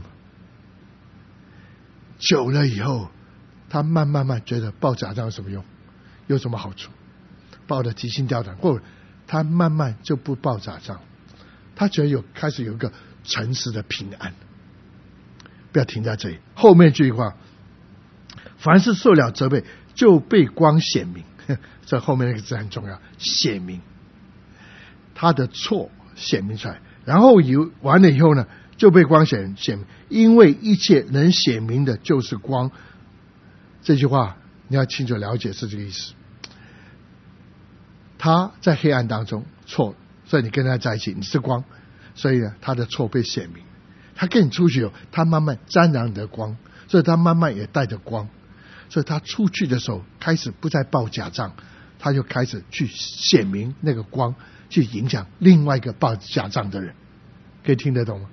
久了以后，他慢慢慢觉得报假账有什么用，有什么好处，报的提心吊胆，或者他慢慢就不报假账，他觉得有开始有一个诚实的平安。不要停在这里，后面这句话，凡是受了责备，就被光显明。这后面那个字很重要，显明。他的错显明出来，然后有完了以后呢，就被光显显明，因为一切能显明的就是光。这句话你要清楚了解是这个意思。他在黑暗当中错，所以你跟他在一起，你是光，所以呢，他的错被显明。他跟你出去以后，他慢慢沾染你的光，所以他慢慢也带着光，所以他出去的时候开始不再报假账，他就开始去显明那个光，去影响另外一个报假账的人。可以听得懂吗？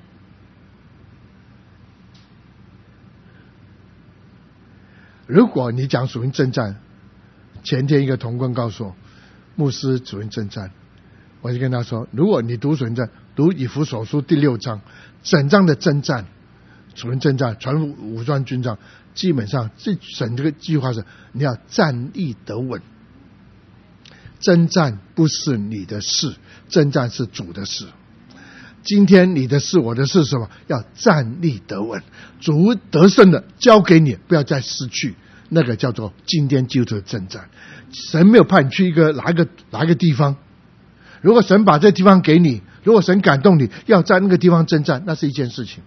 如果你讲属灵征战，前天一个同工告诉我，牧师属灵征战，我就跟他说，如果你读属灵征战，读以弗所书第六章，整章的征战，属灵征战，全武装军装，基本上这整这个计划是你要站立得稳。征战不是你的事，征战是主的事。今天你的事我的事是什么？要站立得稳，主得胜的交给你，不要再失去，那个叫做今天基督的征战。神没有派你去一个哪一个哪一个地方，如果神把这地方给你，如果神感动你要在那个地方征战，那是一件事情。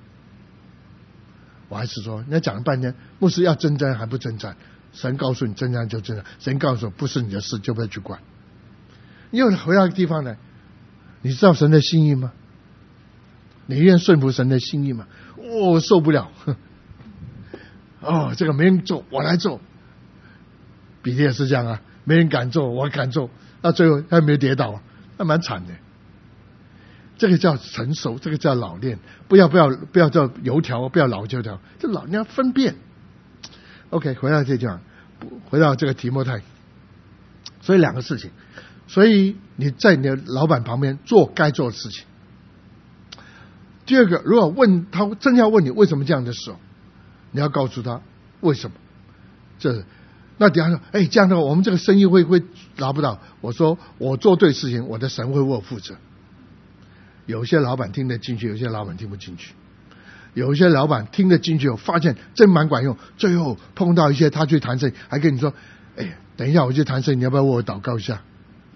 我还是说，你讲了半天，牧师要征战还不征战？神告诉你征战就征战，神告诉你不是你的事就不要去管。你又回到一个地方来，你知道神的心意吗？你愿顺服神的心意吗？我、哦、受不了，哦，这个没人做，我来做。彼得也是这样啊，没人敢做，我敢做，到最后他没有跌倒，那蛮惨的。这个叫成熟，这个叫老练。不要不要不要叫油条，不要老油条，这老你要分辨。OK， 回到这讲，回到这个提摩太，所以两个事情，所以你在你的老板旁边做该做的事情。第二个，如果问他真要问你为什么这样的时候，你要告诉他为什么。这那底下说，哎，这样的话我们这个生意会不会拿不到？我说我做对事情，我的神会为我负责。有些老板听得进去，有些老板听不进去。有一些老板听得进去，我发现真蛮管用，最后碰到一些他去谈生意，还跟你说，哎，等一下我去谈生意，你要不要为我祷告一下？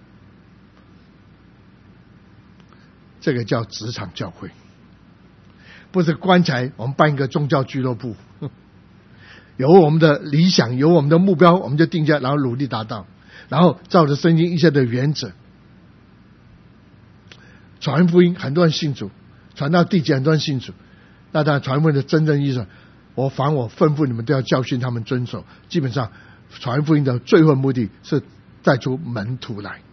这个叫职场教会，不是棺材我们办一个宗教俱乐部，有我们的理想，有我们的目标，我们就定下，然后努力达到，然后照着圣经一些的原则传福音，很多人信主，传到地极很多人信主。那当然传福音的真正意思，我凡我吩咐你们都要教训他们遵守。基本上传福音的最后目的是带出门徒来。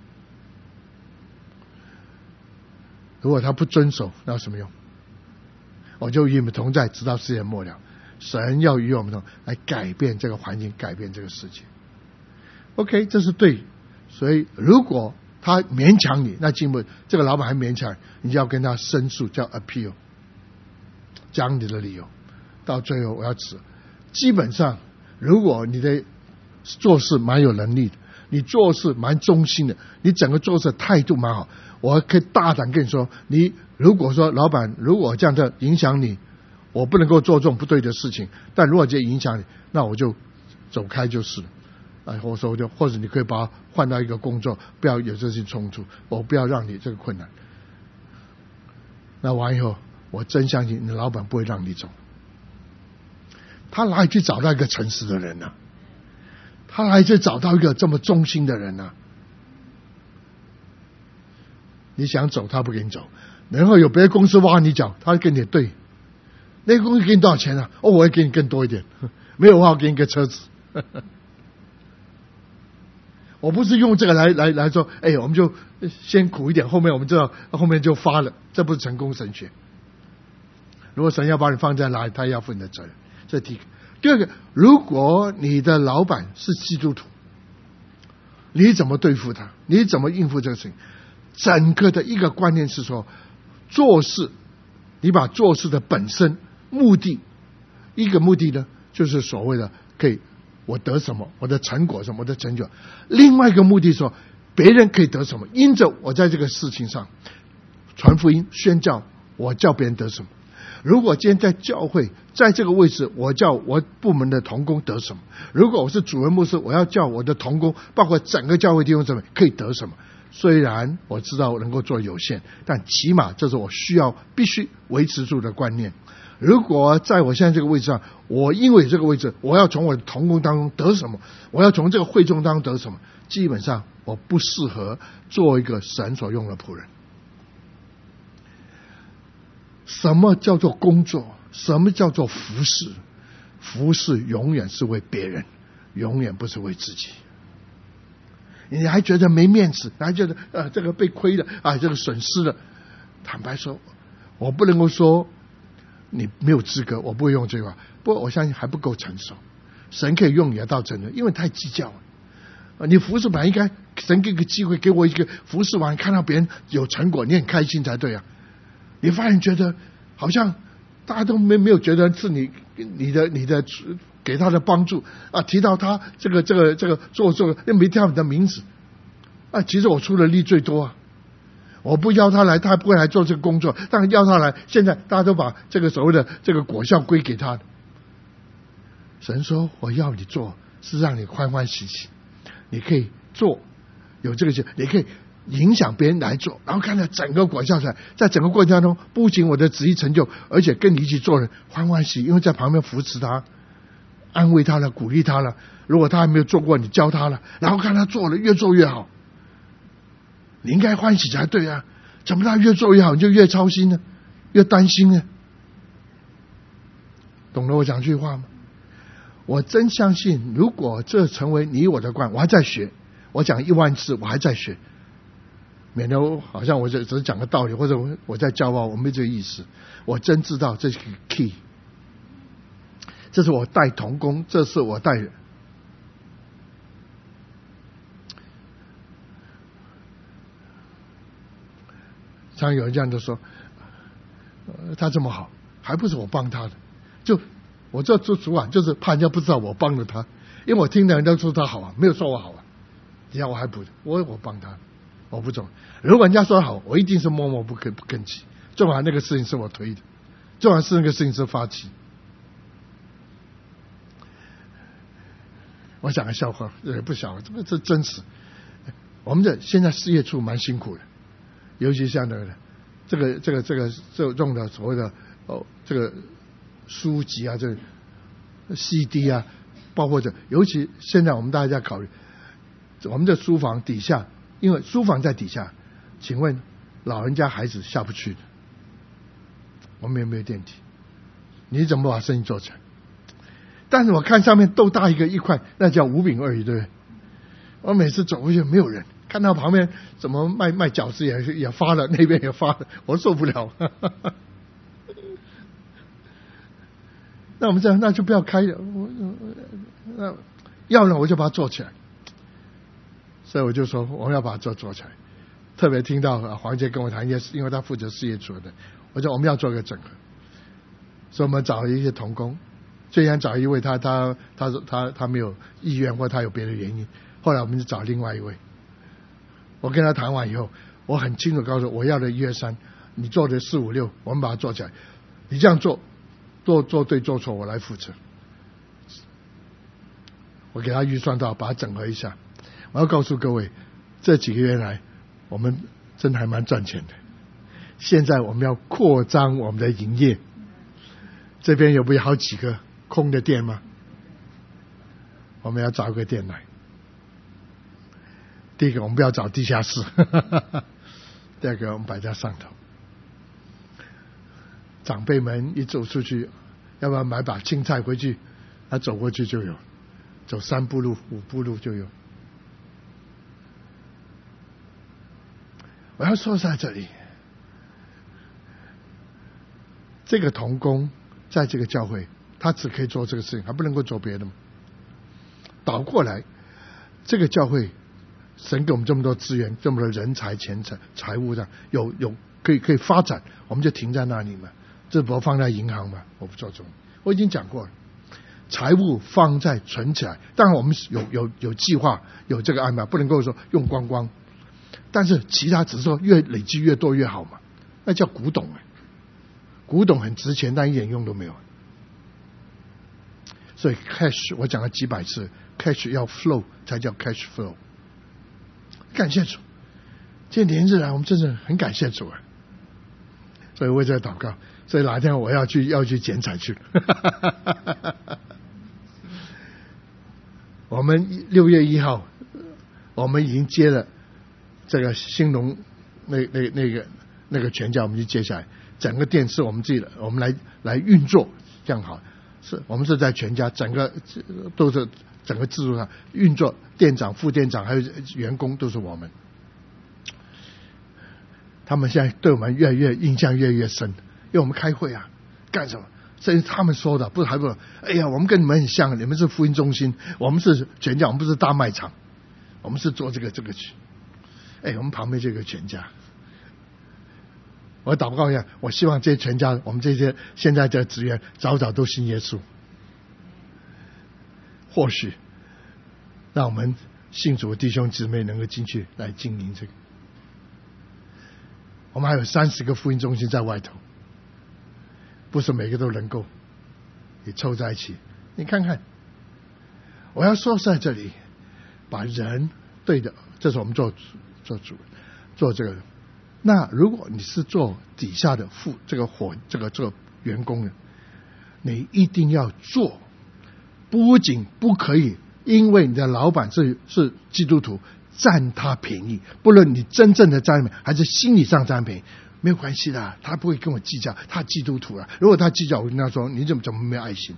如果他不遵守，那有什么用？我就与你们同在，直到世界末了。神要与我们同来改变这个环境，改变这个世界。OK， 这是对。所以如果他勉强你，那进步这个老板还勉强你，就要跟他申诉，叫 appeal， 讲你的理由。到最后我要指，基本上如果你的做事蛮有能力的，你做事蛮忠心的，你整个做事态度蛮好，我可以大胆跟你说，你如果说老板如果这样的影响你，我不能够做这种不对的事情，但如果这影响你，那我就走开就是了。啊，或者说就或者你可以把它换到一个工作，不要有这些冲突，我不要让你这个困难。那完以后，我真相信你的老板不会让你走。他哪里去找到一个诚实的人呢、啊？他哪里去找到一个这么忠心的人呢、啊？你想走，他不给你走。然后有别的公司挖你脚，他跟你对。那个公司给你多少钱啊？哦，我会给你更多一点。没有的话，我给你个车子。我不是用这个来来来说，哎，我们就先苦一点，后面我们知道后面就发了，这不是成功神学。如果神要把你放在哪里，他要负你的责任。这第一个。第二个，如果你的老板是基督徒，你怎么对付他？你怎么应付这个事情？整个的一个观念是说，做事，你把做事的本身目的，一个目的呢，就是所谓的可以。我得什么？我的成果什么？我的成就。另外一个目的说，别人可以得什么？因着我在这个事情上传福音、宣教，我叫别人得什么？如果今天在教会，在这个位置，我叫我部门的同工得什么？如果我是主任牧师，我要叫我的同工，包括整个教会弟兄姊妹可以得什么？虽然我知道我能够做有限，但起码这是我需要必须维持住的观念。如果在我现在这个位置上，我因为这个位置，我要从我的同工当中得什么？我要从这个会众当中得什么？基本上我不适合做一个神所用的仆人。什么叫做工作？什么叫做服侍？服侍永远是为别人，永远不是为自己。你还觉得没面子，还觉得呃这个被亏了啊，这个损失了。坦白说，我不能够说你没有资格，我不会用这句话。不过我相信还不够成熟，神可以用你的到真的，因为太计较了。你服侍本来应该神给个机会，给我一个服侍完，看到别人有成果，你很开心才对啊。你发现觉得好像大家都没没有觉得是你你的你的给他的帮助啊，提到他这个这个这个做做又没提到你的名字啊，其实我出的力最多啊。我不邀他来，他不会来做这个工作。但是邀他来，现在大家都把这个所谓的这个果效归给他。神说：“我要你做，是让你欢欢喜喜。你可以做，有这个事，你可以影响别人来做，然后看到整个果效出来，在整个过程当中，不仅我的旨意成就，而且跟你一起做人欢欢喜，因为在旁边扶持他、安慰他了、鼓励他了。如果他还没有做过，你教他了，然后看他做了，越做越好。”你应该欢喜才对啊！怎么他越做越好，你就越操心呢，越担心呢？懂得我讲这句话吗？我真相信，如果这成为你我的惯，我还在学，我讲一万次，我还在学，免得我好像我只只是讲个道理，或者我我在骄傲，我没这个意思。我真知道这是个 key， 这是我带同工，这是我带人。常有人这样就说、呃、他这么好，还不是我帮他的。就我这做主管，就是怕人家不知道我帮了他，因为我听的人都说他好啊，没有说我好啊。你看我还不我我帮他，我不重。如果人家说好，我一定是默默不跟不跟起。最好那个事情是我推的，最好是那个事情是发起。我讲个笑话，也不小，这个是真实。我们的现在事业处蛮辛苦的。尤其像那个这个这个这个这用的所谓的哦这个书籍啊，这个 C D 啊，包括这，尤其现在我们大家在考虑，我们的书房底下，因为书房在底下，请问老人家孩子下不去的，我们有没有电梯？你怎么把生意做成？但是我看上面都大一个一块，那叫五饼二鱼，对不对？ 我每次走过去没有人，看到旁边怎么卖卖饺子也也发了，那边也发了，我受不了。那我们这样，那就不要开了。我那要呢，我就把它做起来。所以我就说，我们要把它做做起来。特别听到黄杰跟我谈一些，因为他负责事业组的，我说我们要做一个整合。所以我们找了一些同工，虽然找一位他他他说他他没有意愿或他有别的原因，后来我们就找另外一位。我跟他谈完以后，我很清楚告诉我要的一二三，你做的四五六，我们把它做起来。你这样做，做做对做错我来负责。我给他预算到，把它整合一下。我要告诉各位，这几个月来，我们真的还蛮赚钱的。现在我们要扩张我们的营业。这边有没有好几个空的店吗？我们要找一个店来。第一个，我们不要找地下室；第二个，我们摆在上头。长辈们一走出去，要不要买把青菜回去？他走过去就有，走三步路、五步路就有。我要说在这里，这个同工在这个教会，他只可以做这个事情，还不能够做别的吗？倒过来，这个教会，神给我们这么多资源，这么多人才、钱财、财务上有有可以可以发展，我们就停在那里嘛。这不放在银行嘛？我不做这种，我已经讲过了，财务放在存起来。当然我们有有有计划，有这个安排，不能够说用光光。但是其他只是说越累积越多越好嘛，那叫古董哎，古董很值钱，但一点用都没有。所以 cash 我讲了几百次 ，cash 要 flow 才叫 cash flow。感谢主，今天连日来我们真是很感谢主啊！所以我在祷告，所以哪天我要去要去剪彩去。我们六月一号，我们已经接了这个兴隆那那那个那个全家，我们就接下来，整个店是我们自己的，我们来来运作，这样好。是我们是在全家整个都是整个制度上运作，店长、副店长还有员工都是我们。他们现在对我们越来越印象越来越深，因为我们开会啊，干什么？甚至他们说的，不是还不是？哎呀，我们跟你们很像，你们是福音中心，我们是全家，我们不是大卖场，我们是做这个这个去。哎，我们旁边这个全家，我祷告一下，我希望这些全家，我们这些现在的职员早早都信耶稣，或许让我们信主的弟兄姊妹能够进去来经营这个。我们还有三十个福音中心在外头，不是每个都能够你凑在一起。你看看，我要说在这里，把人对的，这是我们做做主做这个。那如果你是做底下的副这个伙这个这个员工的，你一定要做，不仅不可以因为你的老板是是基督徒占他便宜，不论你真正的占便宜还是心理上占便宜，没有关系的，他不会跟我计较，他基督徒了。如果他计较，我跟他说你怎么怎么没有爱心？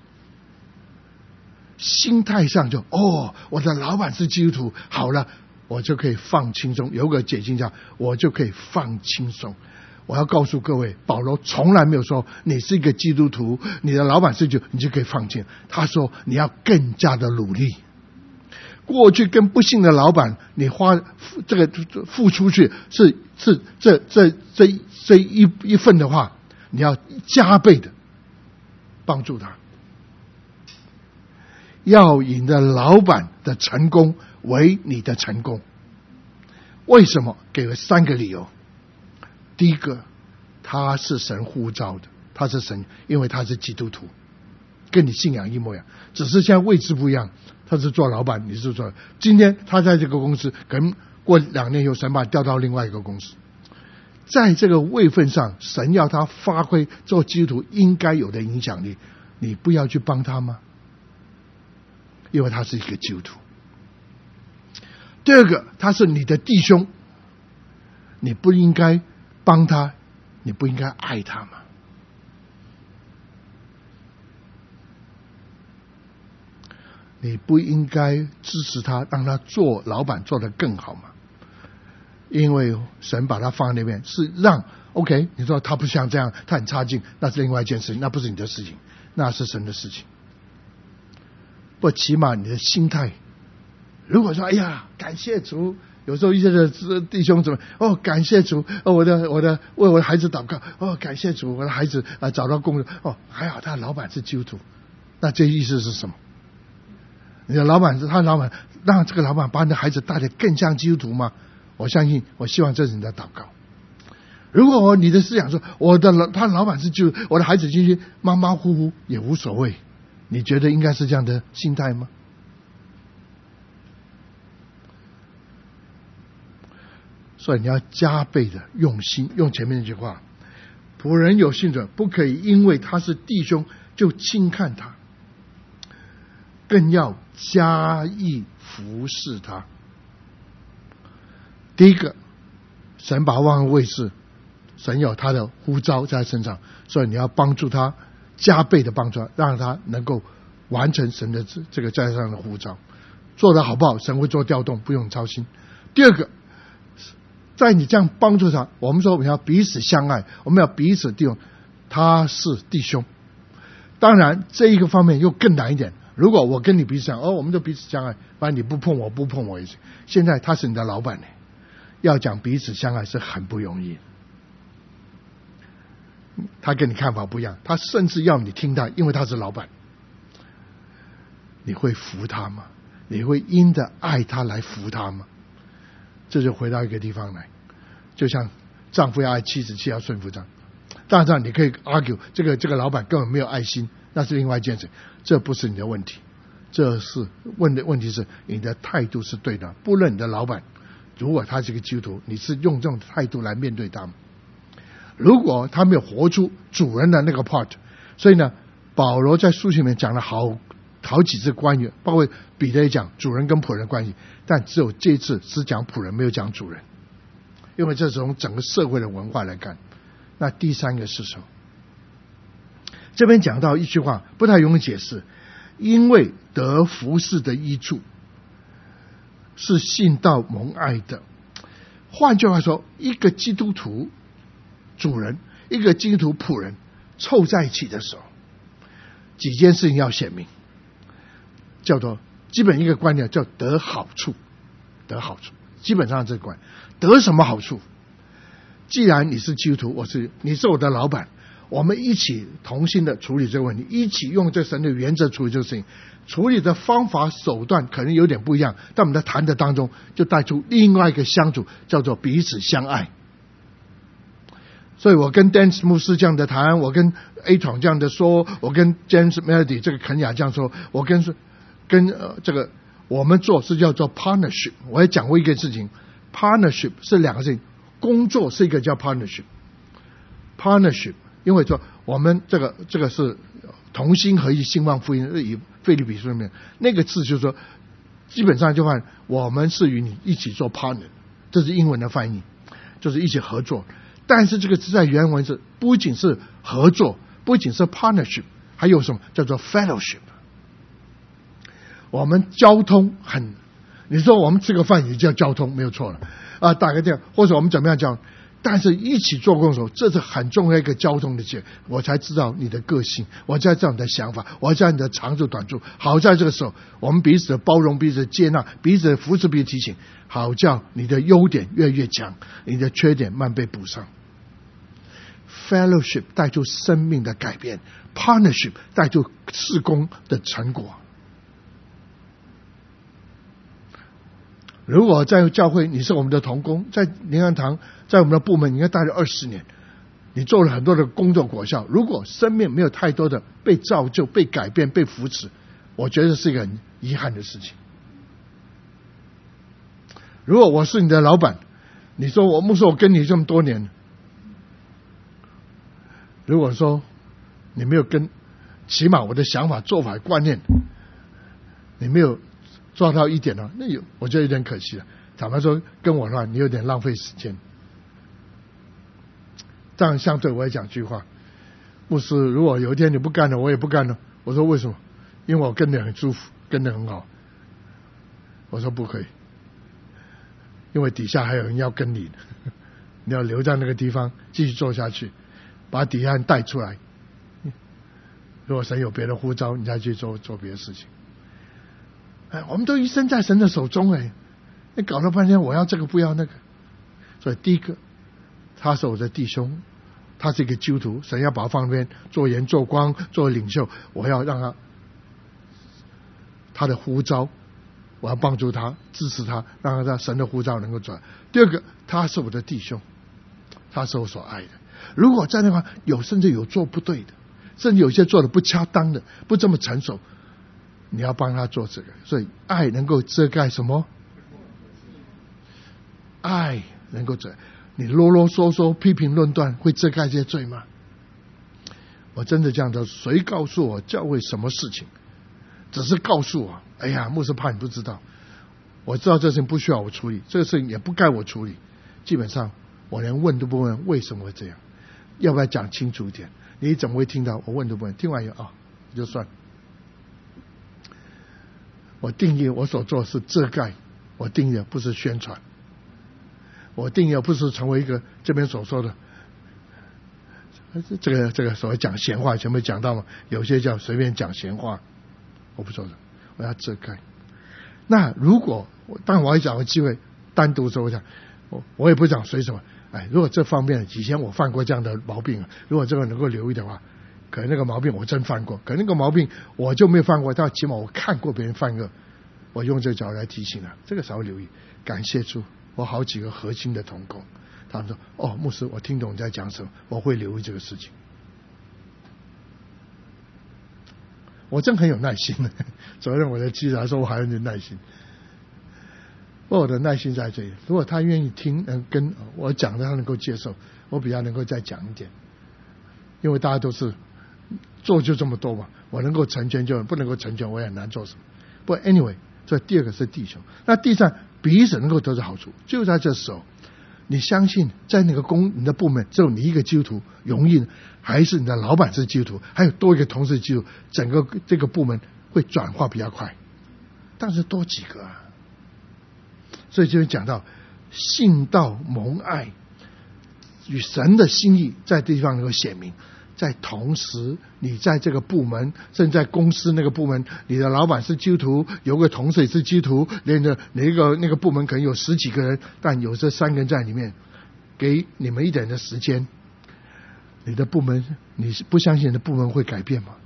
心态上就哦，我的老板是基督徒，好了，我就可以放轻松。有个解经家，我就可以放轻松。我要告诉各位，保罗从来没有说你是一个基督徒，你的老板是基督徒，你就可以放轻。他说你要更加的努力。过去跟不幸的老板，你花这个付出去是是这这这这一一份的话，你要加倍的帮助他，要以你的老板的成功为你的成功。为什么？给了三个理由。第一个，他是神呼召的，他是神，因为他是基督徒，跟你信仰一模一样，只是现在位置不一样。他是做老板，你是做。今天他在这个公司，可能过两年以后，神把他调到另外一个公司。在这个位分上，神要他发挥做基督徒应该有的影响力，你不要去帮他吗？因为他是一个基督徒。第二个，他是你的弟兄，你不应该帮他，你不应该爱他吗？ 你不应该支持他，让他做老板做得更好吗？因为神把他放在那边，是让 OK， 你说他不像这样，他很差劲，那是另外一件事情，那不是你的事情，那是神的事情。不，起码你的心态，如果说哎呀感谢主，有时候一些的弟兄怎么哦感谢主，哦我的我的为我的孩子祷告，哦感谢主，我的孩子啊、呃、找到工作，哦还好他的老板是基督徒，那这意思是什么？你的老板是他的老板，让这个老板把你的孩子带得更像基督徒吗？我相信，我希望这是你的祷告。如果你的思想说我的老他的老板是基督徒，我的孩子进去马马虎虎也无所谓，你觉得应该是这样的心态吗？所以你要加倍的用心，用前面那句话，仆人有信者不可以因为他是弟兄就轻看他，更要加以服侍他。第一个，神把万物位置，神有他的呼召在他身上，所以你要帮助他，加倍的帮助他，让他能够完成神的这个在上的呼召。做得好不好，神会做调动，不用操心。第二个，在你这样帮助他，我们说我们要彼此相爱，我们要彼此弟兄，他是弟兄。当然这一个方面又更难一点，如果我跟你彼此相爱，哦，我们都彼此相爱，反正你不碰我不碰我一起。现在他是你的老板呢，要讲彼此相爱是很不容易。他跟你看法不一样，他甚至要你听他，因为他是老板。你会服他吗？你会因着爱他来服他吗？这就回到一个地方来，就像丈夫要爱妻子，妻要顺服丈夫。当然你可以 argue 这个这个老板根本没有爱心，那是另外一件事，这不是你的问题。这是问的问题是你的态度是对的。不论你的老板如果他是个基督徒，你是用这种态度来面对他们。如果他没有活出主人的那个 part， 所以呢，保罗在书信里面讲了好好几次关于，包括彼得也讲主人跟仆人的关系，但只有这一次只讲仆人，没有讲主人，因为这是从整个社会的文化来看。那第三个是什么？这边讲到一句话不太容易解释，因为得服侍的益处是信道蒙爱的。换句话说，一个基督徒主人，一个基督徒仆人凑在一起的时候，几件事情要显明，叫做基本一个观念叫得好处，得好处，基本上这个观得什么好处？既然你是基督徒，我是你是我的老板，我们一起同心的处理这个问题，一起用这神的原则处理这个事情，处理的方法手段可能有点不一样，但我们在谈的当中就带出另外一个相处，叫做彼此相爱。所以我跟 Dennis 牧师这样的谈，我跟 A 厂这样的说，我跟 James Melody 这个肯雅这样说，我跟跟、呃、这个我们做是叫做 partnership。 我也讲过一个事情， partnership 是两个事情，工作是一个叫 partnership partnership 因为说我们这个这个是同心合意兴旺福音，以腓立比书里面那个字就是说基本上就看我们是与你一起做 partner， 这是英文的翻译，就是一起合作。但是这个字在原文是不仅是合作，不仅是 partnership， 还有什么叫做 fellowship。 我们交通很，你说我们吃个饭也叫交通，没有错了啊，打个电话或者我们怎么样交，但是一起做工的时候，这是很重要一个交通的节，我才知道你的个性，我才知道你的想法，我才知道你的长处短处。好在这个时候我们彼此的包容，彼此的接纳，彼此的扶持，彼此提醒，好叫你的优点越来越强，你的缺点慢被补上。Fellowship 带出生命的改变， Partnership 带出事工的成果。如果在教会你是我们的同工，在灵粮堂，在我们的部门，你应该待了二十年，你做了很多的工作果效，如果生命没有太多的被造就、被改变、被扶持，我觉得是一个很遗憾的事情。如果我是你的老板，你说我牧师我跟你这么多年，如果说你没有跟，起码我的想法、做法、观念你没有做到一点呢，那有我觉得有点可惜了。坦白说，跟我的话，你有点浪费时间。这样相对我也讲句话，牧师，如果有一天你不干了，我也不干了。我说为什么？因为我跟你很舒服， 跟得很好。我说不可以，因为底下还有人要跟你，你要留在那个地方继续做下去，把底下人带出来。如果神有别的呼召，你再去做做别的事情。哎，我们都一生在神的手中哎，你搞了半天我要这个不要那个。所以第一个，他是我的弟兄，他是一个基督徒，神要把他放那边做盐做光做领袖，我要让他他的呼召，我要帮助他支持他，让他神的呼召能够转。第二个，他是我的弟兄，他是我所爱的。如果在那块有甚至有做不对的，甚至有些做的不恰当的，不这么成熟，你要帮他做这个。所以爱能够遮盖什么？爱能够遮，你啰啰嗦嗦批评论断会遮盖这些罪吗？我真的这样的，谁告诉我教会什么事情？只是告诉我，哎呀，牧师怕你不知道，我知道这事情不需要我处理，这个事情也不该我处理。基本上我连问都不问，为什么会这样？要不要讲清楚一点？你怎么会听到？我问都不问，听完以后啊，就算。我定义我所做是遮盖，我定义的不是宣传，我定义的不是成为一个这边所说的这个这个所谓讲闲话，前面讲到嘛，有些叫随便讲闲话，我不说的，我要遮盖。那如果当然我也找个机会单独说，我讲我我也不讲随什么。哎，如果这方面以前我犯过这样的毛病，如果这个能够留意的话，可能那个毛病我真犯过，可能那个毛病我就没有犯过，但起码我看过别人犯过，我用这个角度来提醒了，这个稍微留意。感谢主，我好几个核心的同工，他们说：“哦，牧师，我听懂你在讲什么，我会留意这个事情。”我真很有耐心的，责任我的记者说，我还有点耐心。我的耐心在这里，如果他愿意听，能跟我讲的他能够接受，我比较能够再讲一点。因为大家都是做就这么多嘛，我能够成全就不能够成全，我也很难做什么。不过 anyway， 这第二个是弟兄，那第三彼此能够得到好处，就在这时候，你相信在那个公你的部门只有你一个基督徒容易，还是你的老板是基督徒，还有多一个同事基督徒，整个这个部门会转化比较快。但是多几个啊。所以就会讲到信道蒙爱与神的心意在地方能够显明，在同时你在这个部门，甚至在公司那个部门，你的老板是基督徒，有个同事也是基督徒，那个那个那个部门可能有十几个人，但有这三个人在里面，给你们一点的时间，你的部门，你不相信你的部门会改变吗？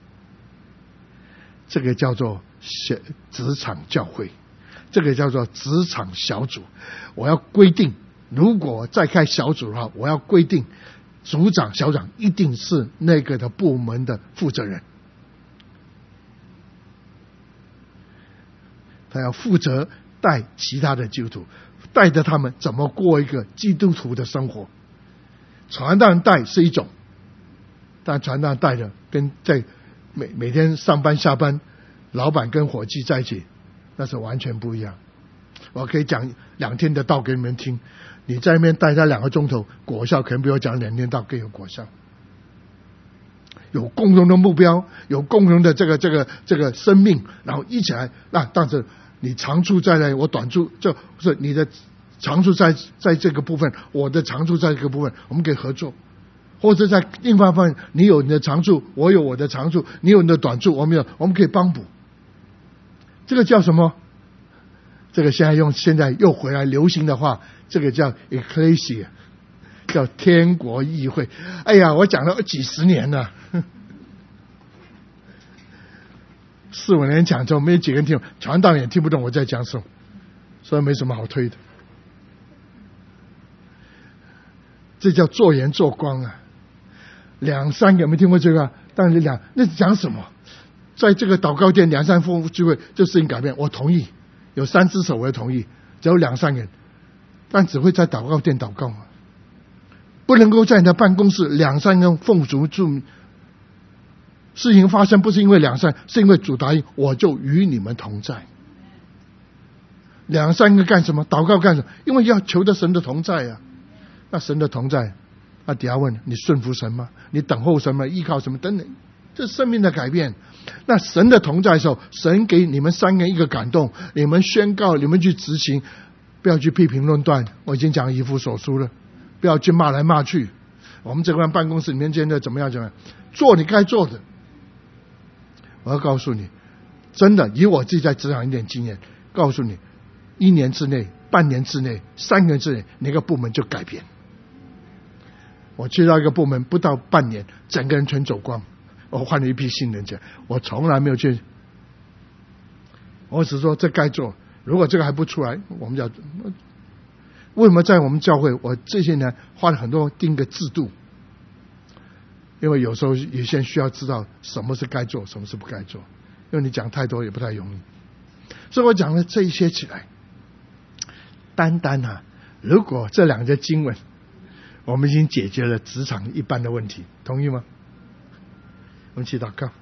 这个叫做职场教会，这个叫做职场小组。我要规定，如果再开小组的话，我要规定组长小长一定是那个的部门的负责人，他要负责带其他的基督徒，带着他们怎么过一个基督徒的生活。传道人带是一种，但传道人带的跟在每每天上班下班，老板跟伙计在一起，那是完全不一样。我可以讲两天的道给你们听，你在那边待他两个钟头，果效可能比我讲两天道更有果效。有共同的目标，有共同的这个这个这个生命，然后一起来。那但是你长处在那，我短处，这是你的长处在在这个部分，我的长处在这个部分，我们可以合作。或者在另外一方面，你有你的长处，我有我的长处，你有你的短处，我们有，我们可以帮补。这个叫什么？这个现在用现在又回来流行的话，这个叫 ecclesia， 叫天国议会。哎呀，我讲了几十年了，四五年讲之后，没有几个人听，传道也听不懂我在讲什么，所以没什么好推的。这叫做盐做光啊！两三个有没有听过这个？但是两那讲什么？在这个祷告殿两三副聚会，这事情改变，我同意。有三只手我也同意，只有两三个人，但只会在祷告殿祷告嘛，不能够在你的办公室两三个人奉主住。事情发生不是因为两三，是因为主答应，我就与你们同在。两三个干什么？祷告干什么？因为要求得神的同在啊。那神的同在，那底下问你顺服神吗？你等候神吗？依靠什么？等等，这生命的改变。那那神的同在的时候，神给你们三个人一个感动，你们宣告，你们去执行，不要去批评论断。我已经讲以弗所书了，不要去骂来骂去。我们这块办公室里面现在怎么样怎么样，做你该做的。我要告诉你，真的以我自己在职场一点经验，告诉你，一年之内、半年之内、三个月之内，那个部门就改变。我去到一个部门，不到半年，整个人全走光，我换了一批新人进来。我从来没有去，我只说这该做。如果这个还不出来，我们要为什么在我们教会，我这些年花了很多定个制度，因为有时候有些人需要知道什么是该做，什么是不该做，因为你讲太多也不太容易。所以我讲了这一些起来，单单啊，如果这两个经文，我们已经解决了职场一般的问题，同意吗？我们一起祷告。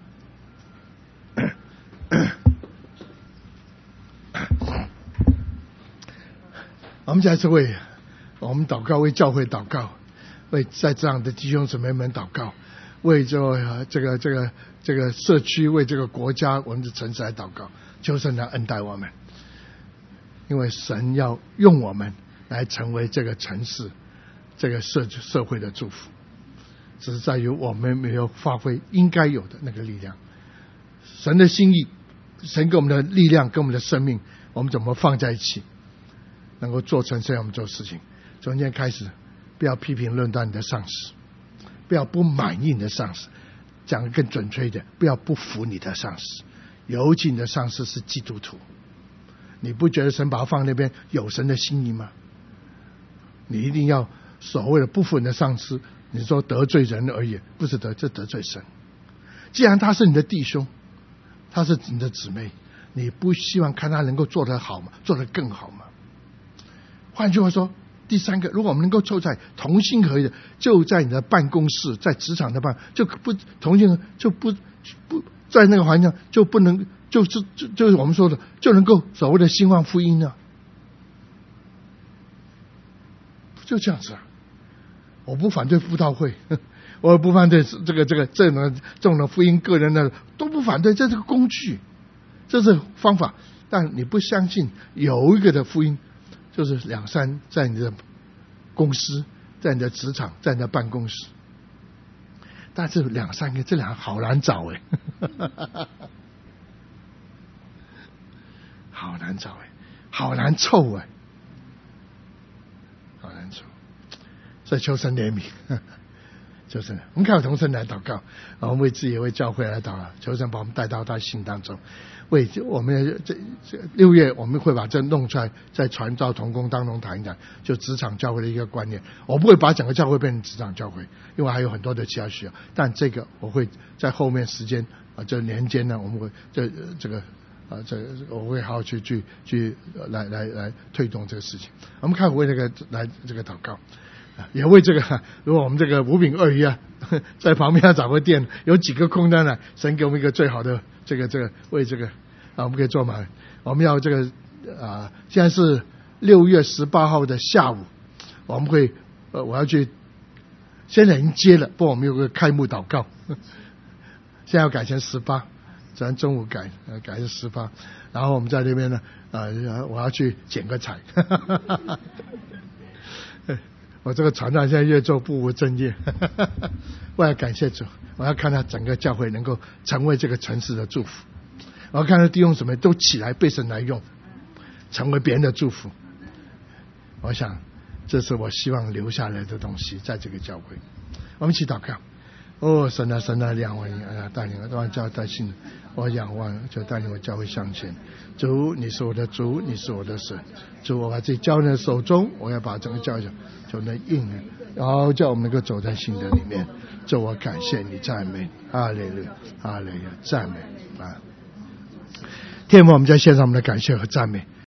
我们再次为我们祷告，为教会祷告，为在这样的弟兄姊妹们祷告，为这个这个这个这个社区，为这个国家，我们的城市来祷告，求神来恩待我们，因为神要用我们来成为这个城市、这个社社会的祝福，只是在于我们没有发挥应该有的那个力量。神的心意，神给我们的力量，跟我们的生命，我们怎么放在一起，能够做成这样我们做事情。从今天开始，不要批评论断你的上司，不要不满意你的上司，讲得更准确一点，不要不服你的上司，尤其你的上司是基督徒，你不觉得神把他放那边有神的心意吗？你一定要所谓的不服你的上司，你说得罪人而已，不是得这得罪神。既然他是你的弟兄，他是你的姊妹，你不希望看他能够做得好吗？做得更好吗？换句话说，第三个，如果我们能够凑在同心合意的，就在你的办公室，在职场的办，就不同心就不不在那个环境就不能就是就就是我们说的就能够所谓的兴旺福音呢、啊？就这样子啊！我不反对布道会，我也不反对这个这个这种这种的福音个人的都不反对，这是个工具，这是方法。但你不相信有一个的福音。就是两三在你的公司，在你的职场，在你的办公室，但是两三个这两个好难找哎，好难找哎，好难凑哎，好难凑。所以求神怜悯，求神。我们看有同声来祷告，我们为自己也为教会来祷告，求神把我们带到他心当中。为我们这这六月我们会把这弄出来，在传道同工当中谈一谈，就职场教会的一个观念。我不会把整个教会变成职场教会，因为还有很多的其他需要。但这个我会在后面时间啊，这年间呢，我们会这这个啊，这我会好好去去去来来来推动这个事情。我们看为这个来这个祷告。也为这个，如果我们这个五饼二鱼啊，在旁边要找个店，有几个空单呢？神给我们一个最好的这个这个为这个啊，我们可以做嘛？我们要这个啊，现在是六月十八号的下午，我们会呃，我要去，现在已经接了，不过我们有个开幕祷告，现在要改成十八，咱中午改呃改成十八，然后我们在这边呢啊、呃，我要去剪个彩。我这个船长现在越做不务正业，我要感谢主，我要看到整个教会能够成为这个城市的祝福，我要看到弟兄姊妹都起来被神来用，成为别人的祝福。我想这是我希望留下来的东西，在这个教会。我们一起祷告。哦，神啊神啊，仰望你，哎呀，带领我让教带信，我仰望就带领我教会向前。主，你是我的主，你是我的神。主，我把这交在手中，我要把整个教会就能应用，然后叫我们能够走在信的里面。主，我感谢你，赞美哈利路亚，哈利路亚，赞美啊！天父，我们在献上我们的感谢和赞美。